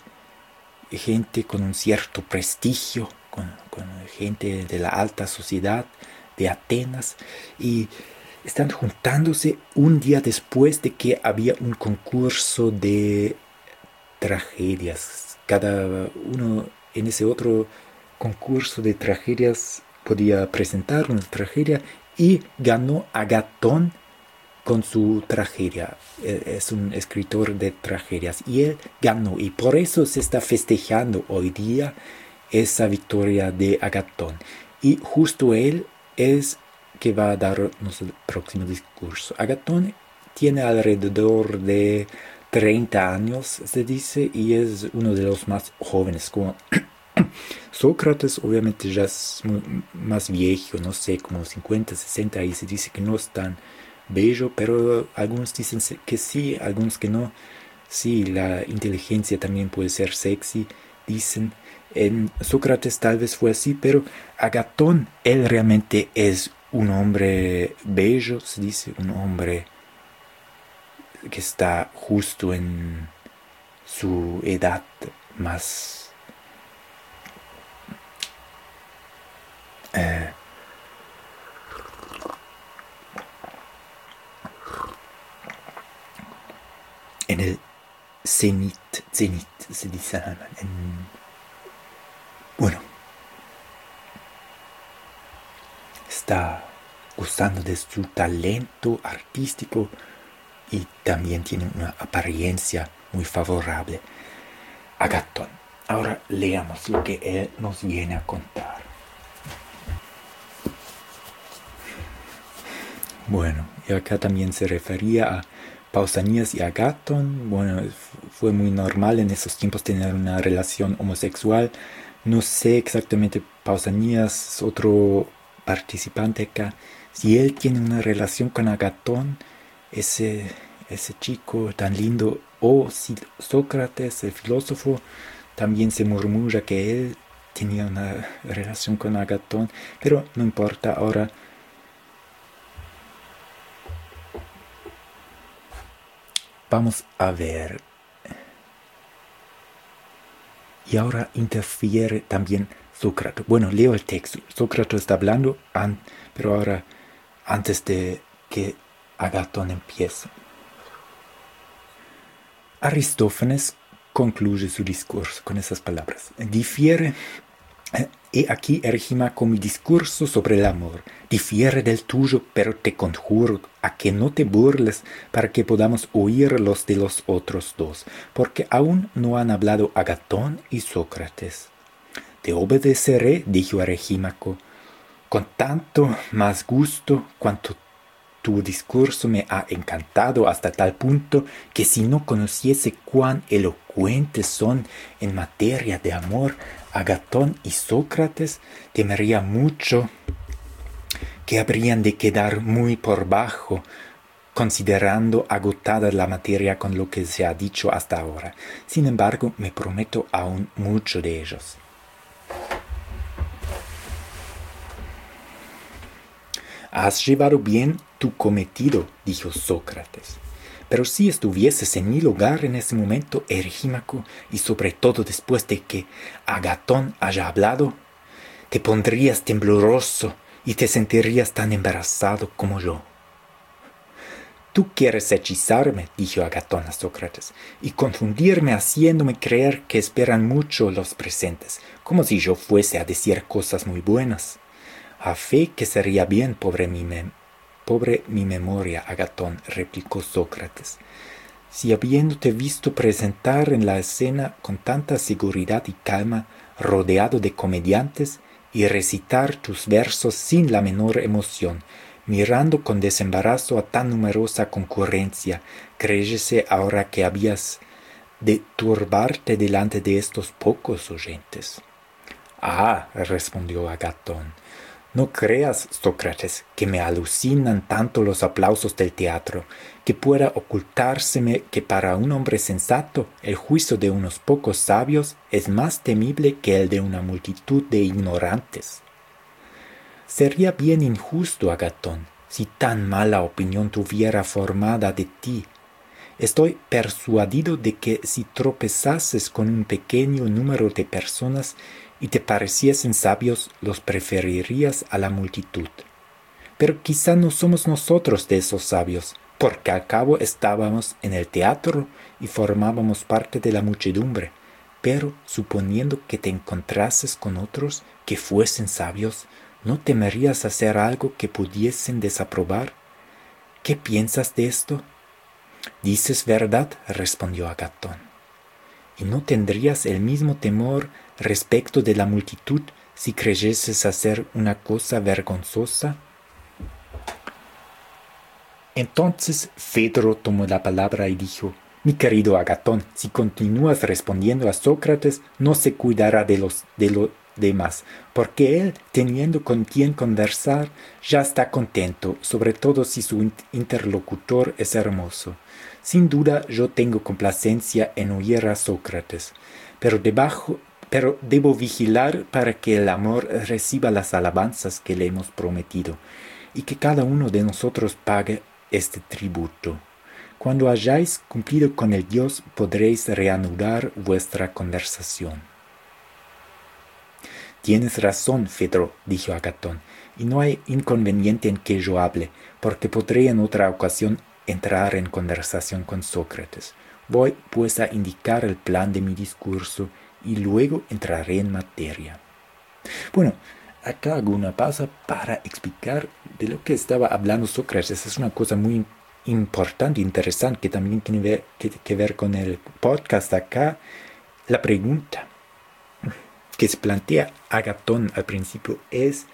con un cierto prestigio, con gente de la alta sociedad de Atenas, y están juntándose un día después de que había un concurso de tragedias. Cada uno en ese otro concurso de tragedias podía presentar una tragedia, y ganó Agatón con su tragedia. Es un escritor de tragedias y él ganó, y por eso se está festejando hoy día esa victoria de Agatón. Y justo él es que va a darnos el próximo discurso. Agatón tiene alrededor de 30 años, se dice, y es uno de los más jóvenes. Como Sócrates obviamente ya es más viejo, no sé, como 50, 60, y se dice que no es tan bello, pero algunos dicen que sí, algunos que no. Sí, la inteligencia también puede ser sexy, dicen. En Sócrates tal vez fue así, pero Agatón, él realmente es un hombre bello, se dice, un hombre que está justo en su edad más en el cenit se dice bueno, está gustando de su talento artístico y también tiene una apariencia muy favorable. Agatón. Ahora leamos lo que él nos viene a contar. Bueno, y acá también se refería a Pausanias y Agatón. Bueno, fue muy normal en esos tiempos tener una relación homosexual. No sé exactamente, Pausanias, otro participante acá, si él tiene una relación con Agatón, ese chico tan lindo, o si Sócrates, el filósofo, también se murmura que él tenía una relación con Agatón, pero no importa. Ahora vamos a ver. Y ahora interfiere también Sócrates. Bueno, leo el texto. Sócrates está hablando, pero ahora antes de que Agatón empiece. Aristófanes concluye su discurso con esas palabras. Difiere, he aquí, Ergímaco, mi discurso sobre el amor. Difiere del tuyo, pero te conjuro a que no te burles para que podamos oír los de los otros dos, porque aún no han hablado Agatón y Sócrates. Te obedeceré, dijo Ergímaco, con tanto más gusto cuanto tu discurso me ha encantado hasta tal punto que si no conociese cuán elocuentes son en materia de amor Agatón y Sócrates, temería mucho que habrían de quedar muy por bajo, considerando agotada la materia con lo que se ha dicho hasta ahora. Sin embargo, me prometo aún mucho de ellos. Has llevado bien tu cometido, dijo Sócrates. Pero si estuvieses en mi lugar en ese momento, Ergímaco, y sobre todo después de que Agatón haya hablado, te pondrías tembloroso y te sentirías tan embarazado como yo. Tú quieres hechizarme, dijo Agatón a Sócrates, y confundirme haciéndome creer que esperan mucho los presentes, como si yo fuese a decir cosas muy buenas. A fe que sería bien, pobre mi memoria, Agatón, replicó Sócrates, si habiéndote visto presentar en la escena con tanta seguridad y calma, rodeado de comediantes, y recitar tus versos sin la menor emoción, mirando con desembarazo a tan numerosa concurrencia, creyese ahora que habías de turbarte delante de estos pocos oyentes. Ah, respondió Agatón, no creas, Sócrates, que me alucinan tanto los aplausos del teatro, que pueda ocultárseme que para un hombre sensato el juicio de unos pocos sabios es más temible que el de una multitud de ignorantes. Sería bien injusto, Agatón, si tan mala opinión tuviera formada de ti. Estoy persuadido de que si tropezases con un pequeño número de personas y te pareciesen sabios, los preferirías a la multitud. Pero quizá no somos nosotros de esos sabios, porque al cabo estábamos en el teatro y formábamos parte de la muchedumbre. Pero suponiendo que te encontrases con otros que fuesen sabios, ¿no temerías hacer algo que pudiesen desaprobar? ¿Qué piensas de esto? Dices verdad, respondió Agatón. ¿Y no tendrías el mismo temor respecto de la multitud si creyeses hacer una cosa vergonzosa? Entonces Fedro tomó la palabra y dijo, mi querido Agatón, si continúas respondiendo a Sócrates, no se cuidará de los demás, porque él, teniendo con quien conversar, ya está contento, sobre todo si su interlocutor es hermoso. Sin duda yo tengo complacencia en oír a Sócrates, pero debo vigilar para que el amor reciba las alabanzas que le hemos prometido, y que cada uno de nosotros pague este tributo. Cuando hayáis cumplido con el Dios, podréis reanudar vuestra conversación. Tienes razón, Fedro, dijo Agatón, y no hay inconveniente en que yo hable, porque podré en otra ocasión entrar en conversación con Sócrates. Voy, pues, a indicar el plan de mi discurso y luego entraré en materia. Bueno, acá hago una pausa para explicar de lo que estaba hablando Sócrates. Es una cosa muy importante, interesante, que también tiene que ver con el podcast acá. La pregunta que se plantea Agatón al principio es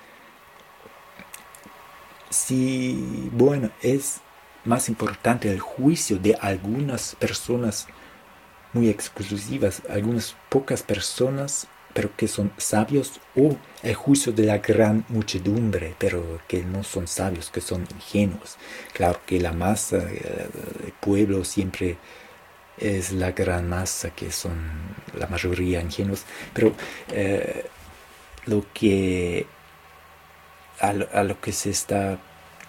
si, es más importante el juicio de algunas personas muy exclusivas, algunas pocas personas, pero que son sabios, o el juicio de la gran muchedumbre, pero que no son sabios, que son ingenuos. Claro que la masa, el pueblo siempre es la gran masa, que son la mayoría ingenuos, pero a lo que se está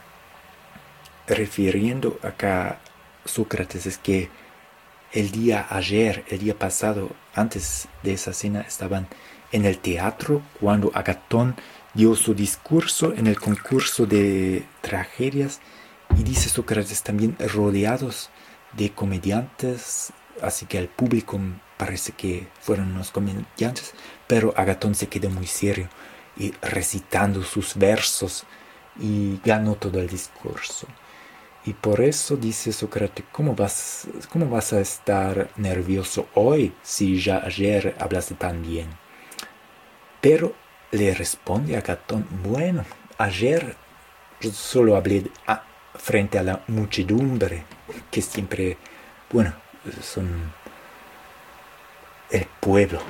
refiriendo acá Sócrates es que el día pasado, antes de esa cena, estaban en el teatro cuando Agatón dio su discurso en el concurso de tragedias, y dice Sócrates también rodeados de comediantes, así que el público parece que fueron unos comediantes, pero Agatón se quedó muy serio y recitando sus versos y ganó todo el discurso. Y por eso dice Sócrates, ¿cómo vas a estar nervioso hoy si ya ayer hablaste tan bien? Pero le responde Agatón, bueno, ayer yo solo hablé frente a la muchedumbre, que siempre, bueno, son el pueblo.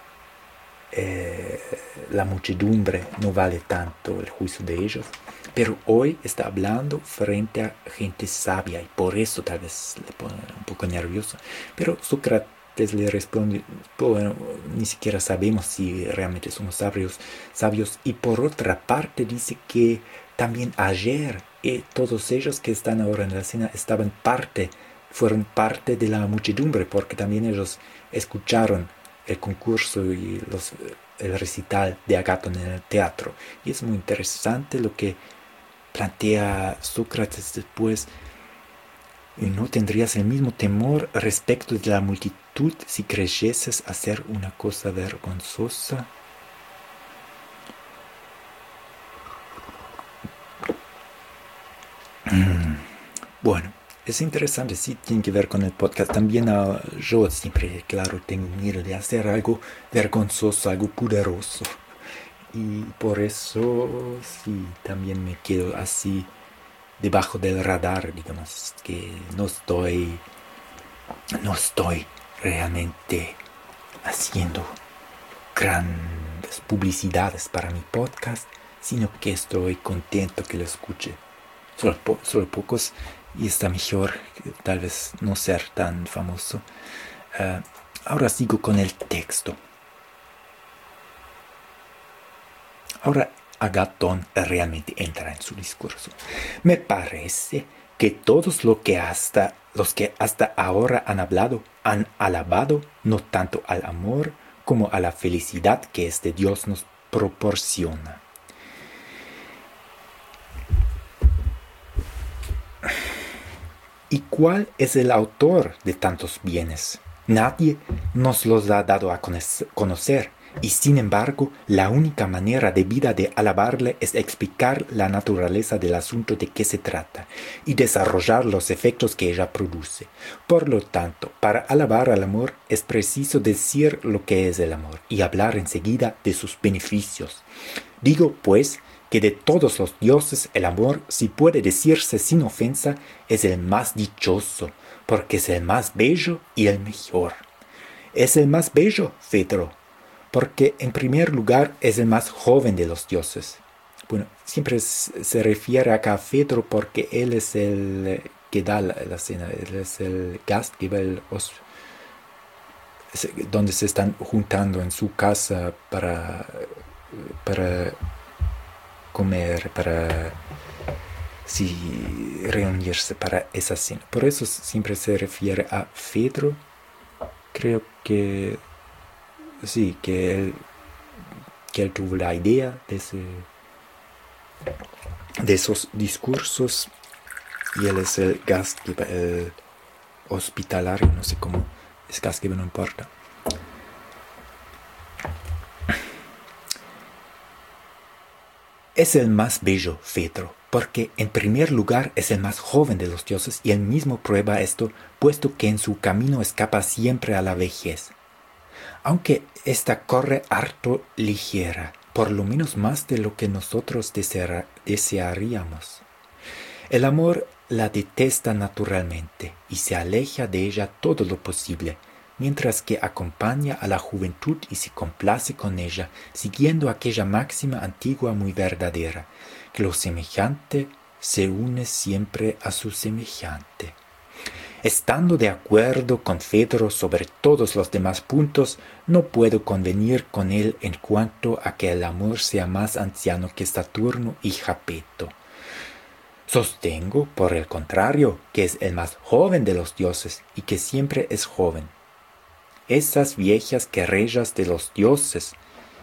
La muchedumbre no vale tanto el juicio de ellos, pero hoy está hablando frente a gente sabia y por eso tal vez le pone un poco nervioso. Pero Sócrates le responde, bueno, ni siquiera sabemos si realmente somos sabios, y por otra parte dice que también ayer todos ellos que están ahora en la escena fueron parte de la muchedumbre, porque también ellos escucharon el concurso y el recital de Agatón en el teatro. Y es muy interesante lo que plantea Sócrates después. ¿No tendrías el mismo temor respecto de la multitud si creyeses hacer una cosa vergonzosa? Bueno, es interesante, sí tiene que ver con el podcast. También yo siempre, claro, tengo miedo de hacer algo vergonzoso, algo pudoroso. Y por eso, sí, también me quedo así debajo del radar, digamos, que no estoy realmente haciendo grandes publicidades para mi podcast, sino que estoy contento que lo escuche. Solo pocos, y está mejor tal vez no ser tan famoso. Ahora sigo con el texto. Ahora Agatón realmente entra en su discurso. Me parece que todos los que hasta ahora han hablado han alabado no tanto al amor como a la felicidad que este Dios nos proporciona. ¿Y cuál es el autor de tantos bienes? Nadie nos los ha dado a conocer, y sin embargo, la única manera debida de alabarle es explicar la naturaleza del asunto de que se trata y desarrollar los efectos que ella produce. Por lo tanto, para alabar al amor es preciso decir lo que es el amor y hablar enseguida de sus beneficios. Digo, pues, que de todos los dioses el amor, si puede decirse sin ofensa, es el más dichoso, porque es el más bello y el mejor. Es el más bello, Fedro, porque en primer lugar es el más joven de los dioses. Bueno, siempre se refiere acá a Fedro porque él es el que da la cena, él es el Gastgeber, donde se están juntando en su casa para comer, para reunirse para esa cena. Por eso siempre se refiere a Fedro. Creo que sí, que él tuvo la idea de esos discursos, y él es el Gastgeber, el hospitalario, no sé cómo es Gastgeber, no importa. Es el más bello, Fedro, porque en primer lugar es el más joven de los dioses, y él mismo prueba esto, puesto que en su camino escapa siempre a la vejez. Aunque ésta corre harto ligera, por lo menos más de lo que nosotros desearíamos. El amor la detesta naturalmente y se aleja de ella todo lo posible, mientras que acompaña a la juventud y se complace con ella, siguiendo aquella máxima antigua muy verdadera, que lo semejante se une siempre a su semejante. Estando de acuerdo con Fedro sobre todos los demás puntos, no puedo convenir con él en cuanto a que el amor sea más anciano que Saturno y Japeto. Sostengo, por el contrario, que es el más joven de los dioses y que siempre es joven. Esas viejas querellas de los dioses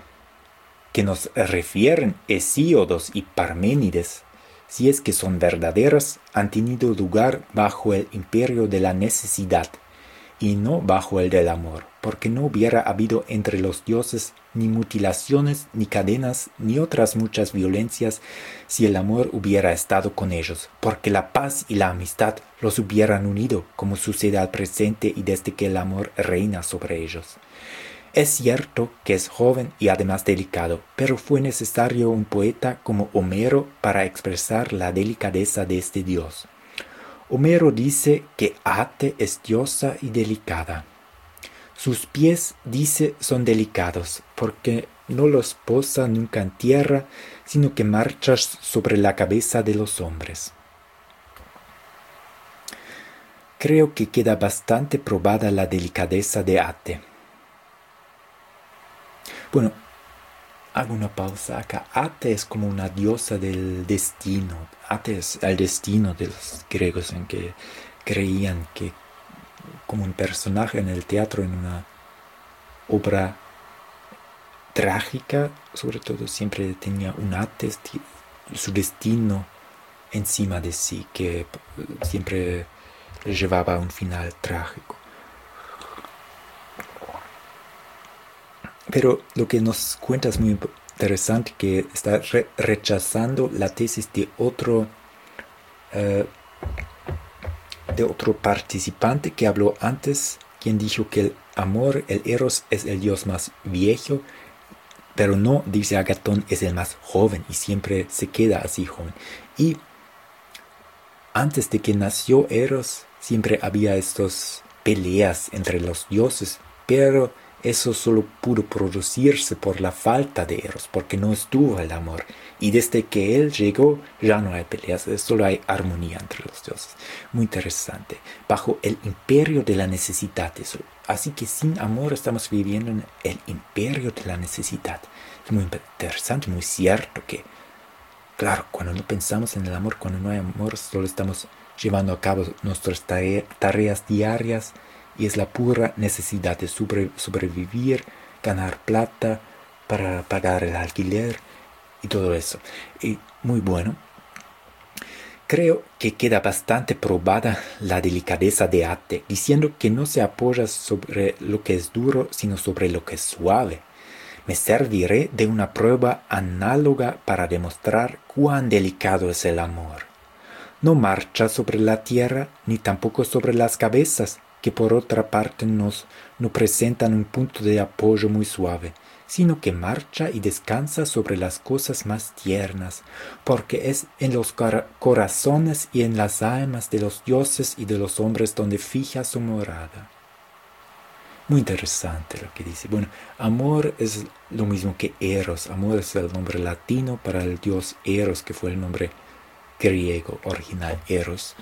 que nos refieren Hesíodo y Parménides, si es que son verdaderas, han tenido lugar bajo el imperio de la necesidad y no bajo el del amor, porque no hubiera habido entre los dioses ni mutilaciones, ni cadenas, ni otras muchas violencias si el amor hubiera estado con ellos, porque la paz y la amistad los hubieran unido, como sucede al presente y desde que el amor reina sobre ellos. Es cierto que es joven y además delicado, pero fue necesario un poeta como Homero para expresar la delicadeza de este dios. Homero dice que Ate es diosa y delicada. Sus pies, dice, son delicados, porque no los posa nunca en tierra, sino que marcha sobre la cabeza de los hombres. Creo que queda bastante probada la delicadeza de Ate. Bueno, hago una pausa acá. Ate es como una diosa del destino. Ate es el destino de los griegos en que creían que como un personaje en el teatro, en una obra trágica, sobre todo siempre tenía un Ate, su destino encima de sí, que siempre le llevaba a un final trágico. Pero lo que nos cuenta es muy interesante, que está rechazando la tesis de otro participante que habló antes, quien dijo que el amor, el eros, es el dios más viejo, pero no, dice Agatón, es el más joven y siempre se queda así joven. Y antes de que nació Eros, siempre había estas peleas entre los dioses, pero eso solo pudo producirse por la falta de Eros, porque no estuvo el amor. Y desde que él llegó, ya no hay peleas, solo hay armonía entre los dioses. Muy interesante. Bajo el imperio de la necesidad. Eso. Así que sin amor estamos viviendo en el imperio de la necesidad. Es muy interesante, muy cierto que, claro, cuando no pensamos en el amor, cuando no hay amor, solo estamos llevando a cabo nuestras tareas diarias, y es la pura necesidad de sobrevivir, ganar plata para pagar el alquiler y todo eso. Y muy bueno. Creo que queda bastante probada la delicadeza de Ate, diciendo que no se apoya sobre lo que es duro, sino sobre lo que es suave. Me serviré de una prueba análoga para demostrar cuán delicado es el amor. No marcha sobre la tierra, ni tampoco sobre las cabezas, que por otra parte no presentan un punto de apoyo muy suave, sino que marcha y descansa sobre las cosas más tiernas, porque es en los corazones y en las almas de los dioses y de los hombres donde fija su morada. Muy interesante lo que dice. Bueno, amor es lo mismo que Eros. Amor es el nombre latino para el dios Eros, que fue el nombre griego original, Eros.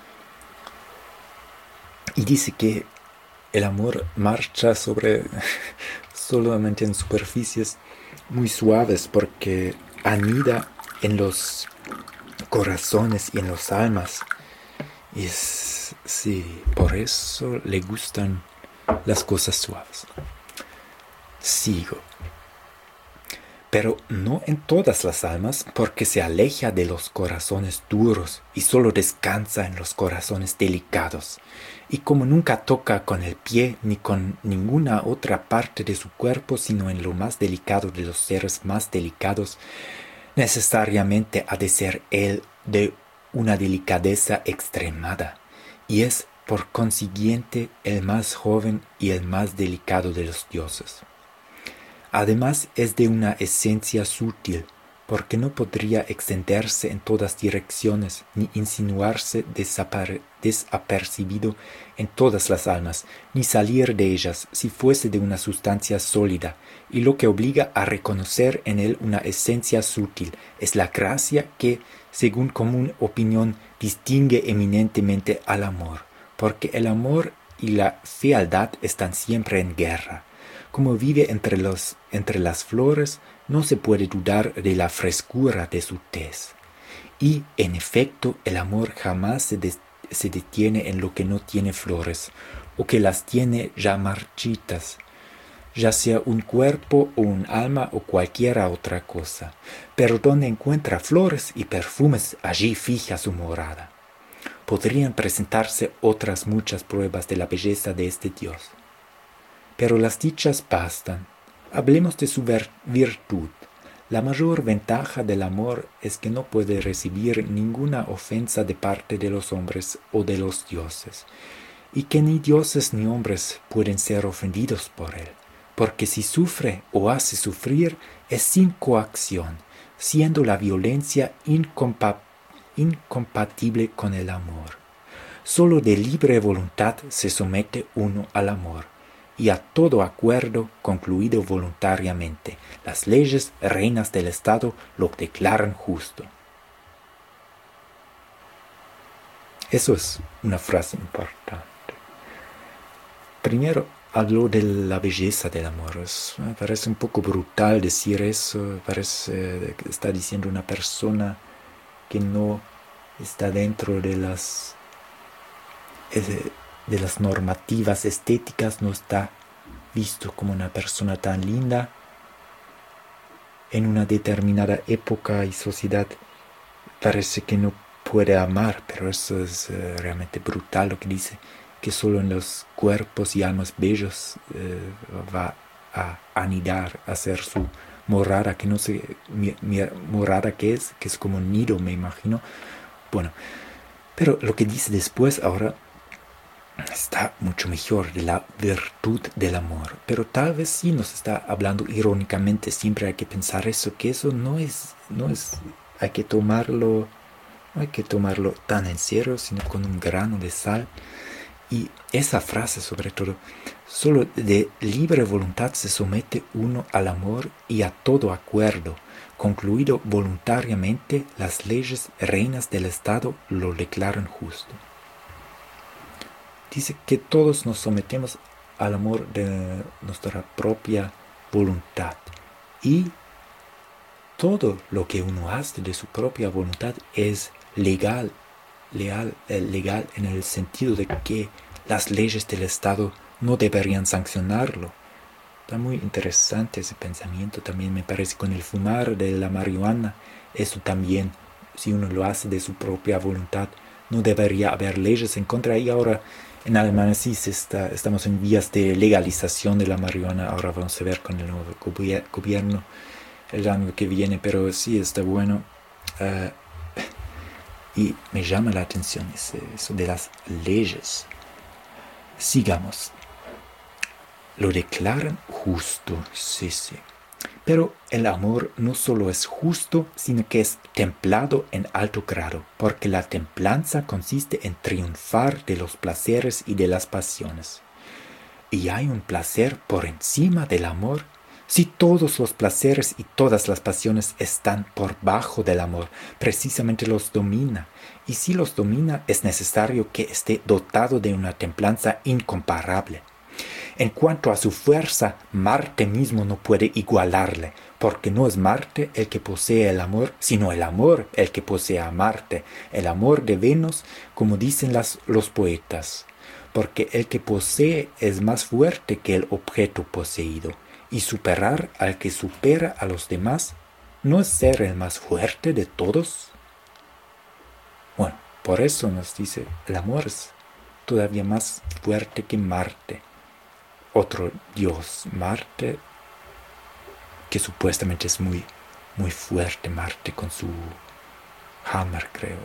Y dice que el amor marcha solamente en superficies muy suaves, porque anida en los corazones y en las almas. Y sí, por eso le gustan las cosas suaves. Sigo. Pero no en todas las almas, porque se aleja de los corazones duros y solo descansa en los corazones delicados. Y como nunca toca con el pie ni con ninguna otra parte de su cuerpo, sino en lo más delicado de los seres más delicados, necesariamente ha de ser él de una delicadeza extremada, y es por consiguiente el más joven y el más delicado de los dioses. Además es de una esencia sutil, porque no podría extenderse en todas direcciones, ni insinuarse desapercibido en todas las almas, ni salir de ellas si fuese de una sustancia sólida, y lo que obliga a reconocer en él una esencia sutil es la gracia que, según común opinión, distingue eminentemente al amor, porque el amor y la fealdad están siempre en guerra. Como vive entre las flores, no se puede dudar de la frescura de su tez. Y, en efecto, el amor jamás se detiene en lo que no tiene flores, o que las tiene ya marchitas. ya sea un cuerpo o un alma o cualquiera otra cosa. Pero donde encuentra flores y perfumes, allí fija su morada. Podrían presentarse otras muchas pruebas de la belleza de este Dios. Pero las dichas bastan. Hablemos de su virtud. La mayor ventaja del amor es que no puede recibir ninguna ofensa de parte de los hombres o de los dioses, y que ni dioses ni hombres pueden ser ofendidos por él, porque si sufre o hace sufrir es sin coacción, siendo la violencia incompatible con el amor. Solo de libre voluntad se somete uno al amor, y a todo acuerdo concluido voluntariamente. Las leyes reinas del Estado lo declaran justo. Eso es una frase importante. Primero, habló de la belleza del amor. Me parece un poco brutal decir eso. Parece que está diciendo una persona que no está dentro de las normativas estéticas, no está visto como una persona tan linda. En una determinada época y sociedad parece que no puede amar, pero eso es realmente brutal lo que dice, que solo en los cuerpos y almas bellos va a anidar, a hacer su morada, que no sé, morada que es como un nido, me imagino. Bueno, pero lo que dice después ahora está mucho mejor, de la virtud del amor. Pero tal vez sí nos está hablando irónicamente. Siempre hay que pensar eso, que eso no es, hay que tomarlo, no hay que tomarlo tan en serio, sino con un grano de sal. Y esa frase, sobre todo, solo de libre voluntad se somete uno al amor y a todo acuerdo, concluido voluntariamente, las leyes reinas del Estado lo declaran justo. Dice que todos nos sometemos al amor de nuestra propia voluntad. Y todo lo que uno hace de su propia voluntad es legal en el sentido de que las leyes del Estado no deberían sancionarlo. Está muy interesante ese pensamiento. También me parece con el fumar de la marihuana. Eso también, si uno lo hace de su propia voluntad, no debería haber leyes en contra. Y ahora en Alemania sí estamos en vías de legalización de la marihuana. Ahora vamos a ver con el nuevo gobierno el año que viene, pero sí está bueno. Y me llama la atención eso de las leyes. Sigamos. Lo declaran justo, sí. Pero el amor no solo es justo, sino que es templado en alto grado, porque la templanza consiste en triunfar de los placeres y de las pasiones. ¿Y hay un placer por encima del amor? Si todos los placeres y todas las pasiones están por bajo del amor, precisamente los domina. Y si los domina, es necesario que esté dotado de una templanza incomparable. En cuanto a su fuerza, Marte mismo no puede igualarle, porque no es Marte el que posee el amor, sino el amor el que posee a Marte, el amor de Venus, como dicen los poetas, porque el que posee es más fuerte que el objeto poseído, y superar al que supera a los demás, ¿no es ser el más fuerte de todos? Bueno, por eso nos dice, el amor es todavía más fuerte que Marte. Otro dios, Marte, que supuestamente es muy, muy fuerte, Marte con su hammer, creo,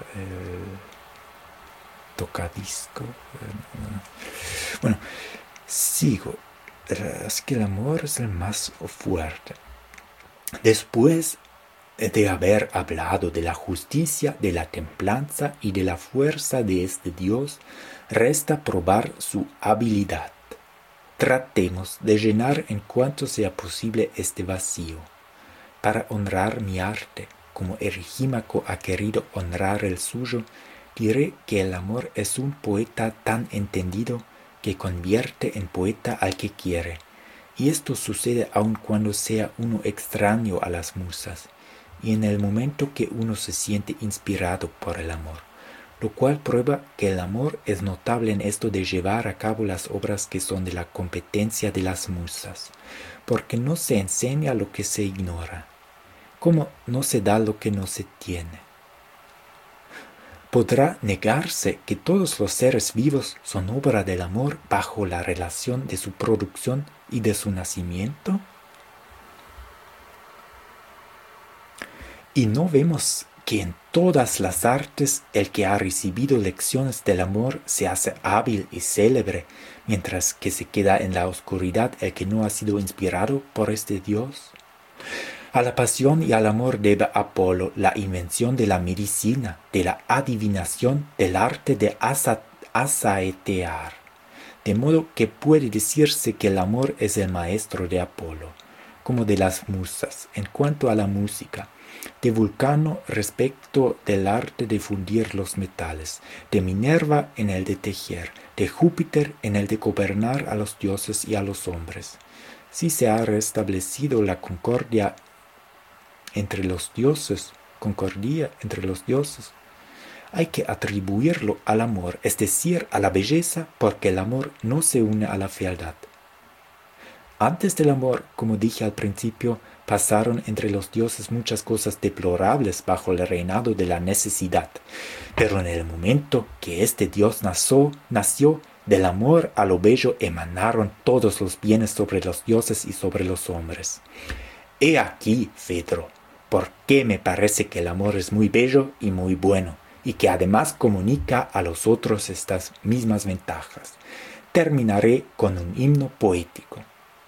tocadisco. Bueno, sigo. Es que el amor es el más fuerte. Después de haber hablado de la justicia, de la templanza y de la fuerza de este Dios, resta probar su habilidad. Tratemos de llenar en cuanto sea posible este vacío. Para honrar mi arte, como Erigímaco ha querido honrar el suyo, diré que el amor es un poeta tan entendido que convierte en poeta al que quiere, y esto sucede aun cuando sea uno extraño a las musas, y en el momento que uno se siente inspirado por el amor. lo cual prueba que el amor es notable en esto de llevar a cabo las obras que son de la competencia de las musas, porque no se enseña lo que se ignora, como no se da lo que no se tiene. ¿Podrá negarse que todos los seres vivos son obra del amor bajo la relación de su producción y de su nacimiento? Y no vemos que en todas las artes el que ha recibido lecciones del amor se hace hábil y célebre, mientras que se queda en la oscuridad el que no ha sido inspirado por este Dios. A la pasión y al amor debe Apolo la invención de la medicina, de la adivinación, del arte de asaetear. De modo que puede decirse que el amor es el maestro de Apolo, como de las musas, en cuanto a la música, de Vulcano respecto del arte de fundir los metales, de Minerva en el de tejer, de Júpiter en el de gobernar a los dioses y a los hombres. Si se ha restablecido la concordia entre los dioses, hay que atribuirlo al amor, es decir, a la belleza, porque el amor no se une a la fealdad. Antes del amor, como dije al principio, pasaron entre los dioses muchas cosas deplorables bajo el reinado de la necesidad. Pero en el momento que este Dios nació, del amor a lo bello emanaron todos los bienes sobre los dioses y sobre los hombres. He aquí, Fedro, por qué me parece que el amor es muy bello y muy bueno, y que además comunica a los otros estas mismas ventajas. Terminaré con un himno poético.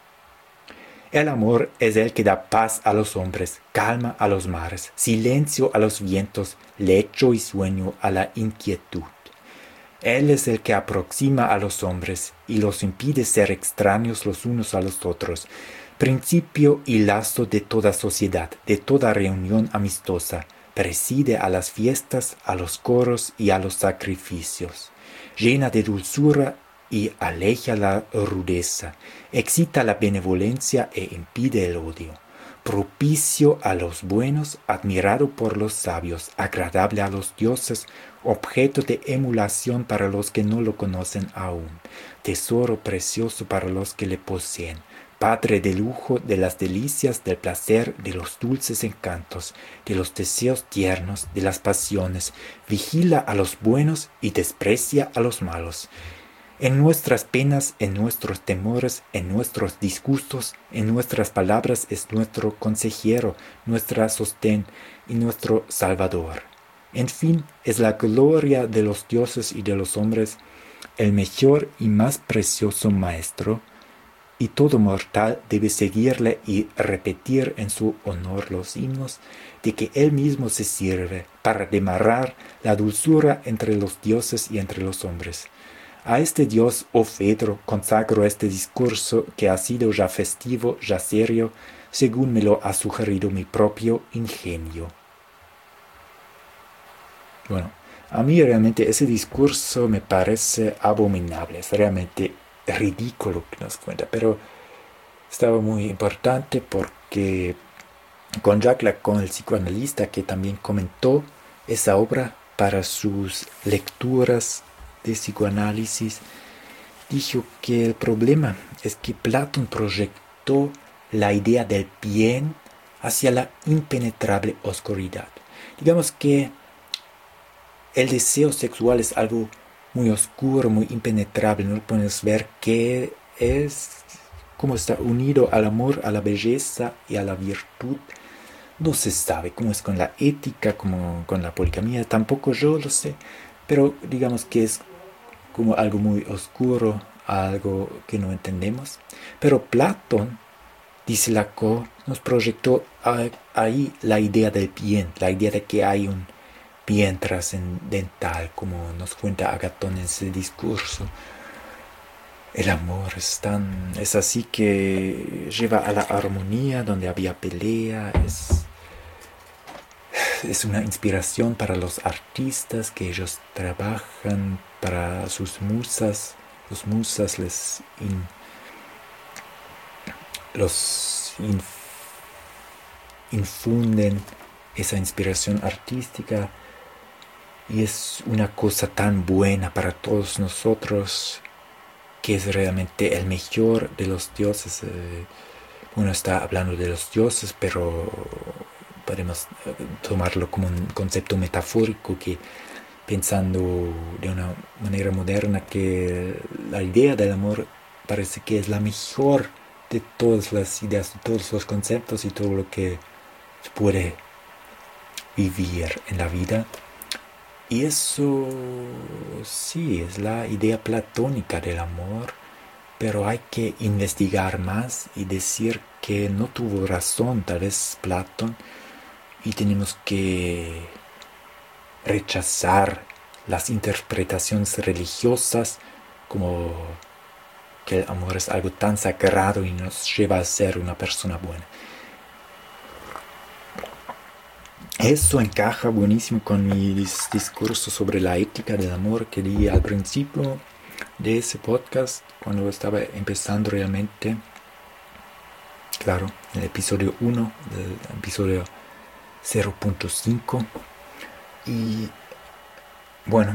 El amor es el que da paz a los hombres, calma a los mares, silencio a los vientos, lecho y sueño a la inquietud. Él es el que aproxima a los hombres y los impide ser extraños los unos a los otros, principio y lazo de toda sociedad, de toda reunión amistosa, preside a las fiestas, a los coros y a los sacrificios, llena de dulzura y aleja la rudeza, excita la benevolencia e impide el odio, propicio a los buenos, admirado por los sabios, agradable a los dioses, objeto de emulación para los que no lo conocen aún, tesoro precioso para los que le poseen, padre de lujo, de las delicias, del placer, de los dulces encantos, de los deseos tiernos, de las pasiones, vigila a los buenos y desprecia a los malos. En nuestras penas, en nuestros temores, en nuestros disgustos, en nuestras palabras es nuestro consejero, nuestra sostén y nuestro salvador. En fin, es la gloria de los dioses y de los hombres, el mejor y más precioso maestro, y todo mortal debe seguirle y repetir en su honor los himnos de que él mismo se sirve para demarrar la dulzura entre los dioses y entre los hombres. A este Dios, oh Fedro, consagro este discurso que ha sido ya festivo, ya serio, según me lo ha sugerido mi propio ingenio. Bueno, a mí realmente ese discurso me parece abominable, es realmente ridículo que nos cuenta, pero estaba muy importante porque con Jacques Lacan, el psicoanalista que también comentó esa obra para sus lecturas de psicoanálisis, dijo que el problema es que Platón proyectó la idea del bien hacia la impenetrable oscuridad. Digamos que el deseo sexual es algo muy oscuro, muy impenetrable, no puedes ver qué es, cómo está unido al amor, a la belleza y a la virtud. No se sabe cómo es con la ética, como con la poligamia, tampoco yo lo sé, pero digamos que es como algo muy oscuro, algo que no entendemos. Pero Platón, dice Lacan, nos proyectó ahí la idea del bien, la idea de que hay un bien trascendental, como nos cuenta Agatón en ese discurso. El amor es así que lleva a la armonía donde había pelea, es una inspiración para los artistas que ellos trabajan para sus musas. Los musas los infunden esa inspiración artística Y es una cosa tan buena para todos nosotros, que es realmente el mejor de los dioses. Uno está hablando de los dioses, pero podemos tomarlo como un concepto metafórico, que pensando de una manera moderna, que la idea del amor parece que es la mejor de todas las ideas, de todos los conceptos y todo lo que se puede vivir en la vida. Y eso sí, es la idea platónica del amor, pero hay que investigar más y decir que no tuvo razón tal vez Platón, y tenemos que rechazar las interpretaciones religiosas como que el amor es algo tan sagrado y nos lleva a ser una persona buena. Eso encaja buenísimo con mi discurso sobre la ética del amor que di al principio de ese podcast, cuando estaba empezando realmente. Claro, el episodio 1, el episodio 0.5. Y bueno,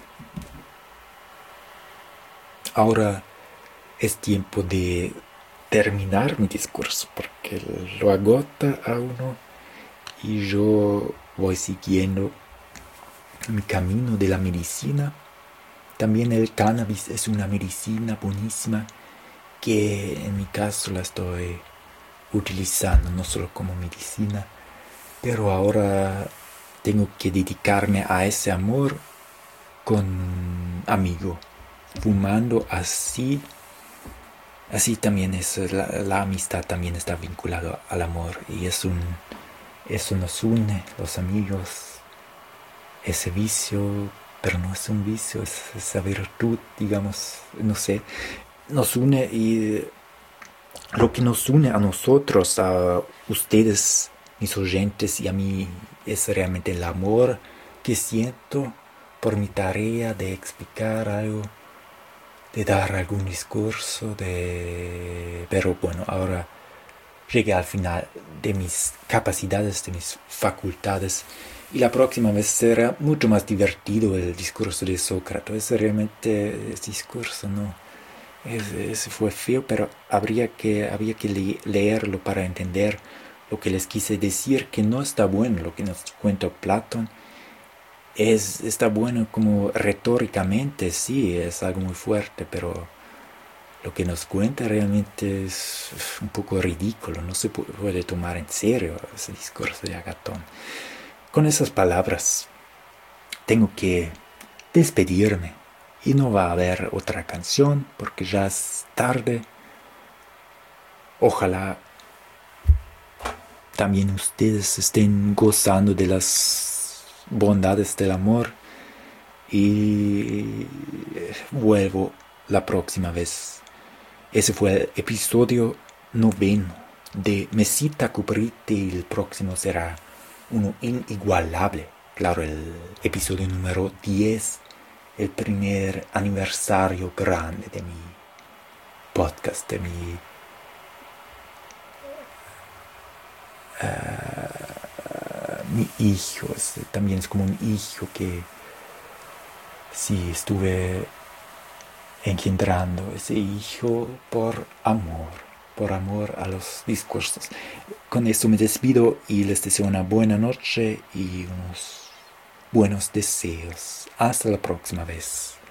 ahora es tiempo de terminar mi discurso, porque lo agota a uno y yo voy siguiendo mi camino de la medicina. También el cannabis es una medicina buenísima, que en mi caso la estoy utilizando no solo como medicina, pero ahora tengo que dedicarme a ese amor con amigo, fumando. Así también es la amistad, también está vinculado al amor, y eso nos une, los amigos, ese vicio, pero no es un vicio, es esa virtud, digamos, no sé, nos une. Y lo que nos une a nosotros, a ustedes, mis oyentes, y a mí, es realmente el amor que siento por mi tarea de explicar algo, de dar algún discurso, pero bueno, ahora llegué al final de mis capacidades, de mis facultades, y la próxima vez será mucho más divertido el discurso de Sócrates. Realmente ese discurso no, ese fue feo, pero había que leerlo para entender lo que les quise decir, que no está bueno lo que nos cuenta Platón. Está bueno como retóricamente, sí, es algo muy fuerte, pero lo que nos cuenta realmente es un poco ridículo, no se puede tomar en serio ese discurso de Agatón. Con esas palabras tengo que despedirme, y no va a haber otra canción porque ya es tarde. Ojalá también ustedes estén gozando de las bondades del amor, y vuelvo la próxima vez. Ese fue el episodio 9 de Mesita Cubrite, y el próximo será uno inigualable. Claro, el episodio número 10, el primer aniversario grande de mi podcast, de mi hijo. También es como un hijo que sí estuve engendrando, ese hijo por amor a los discursos. Con esto me despido y les deseo una buena noche y unos buenos deseos. Hasta la próxima vez.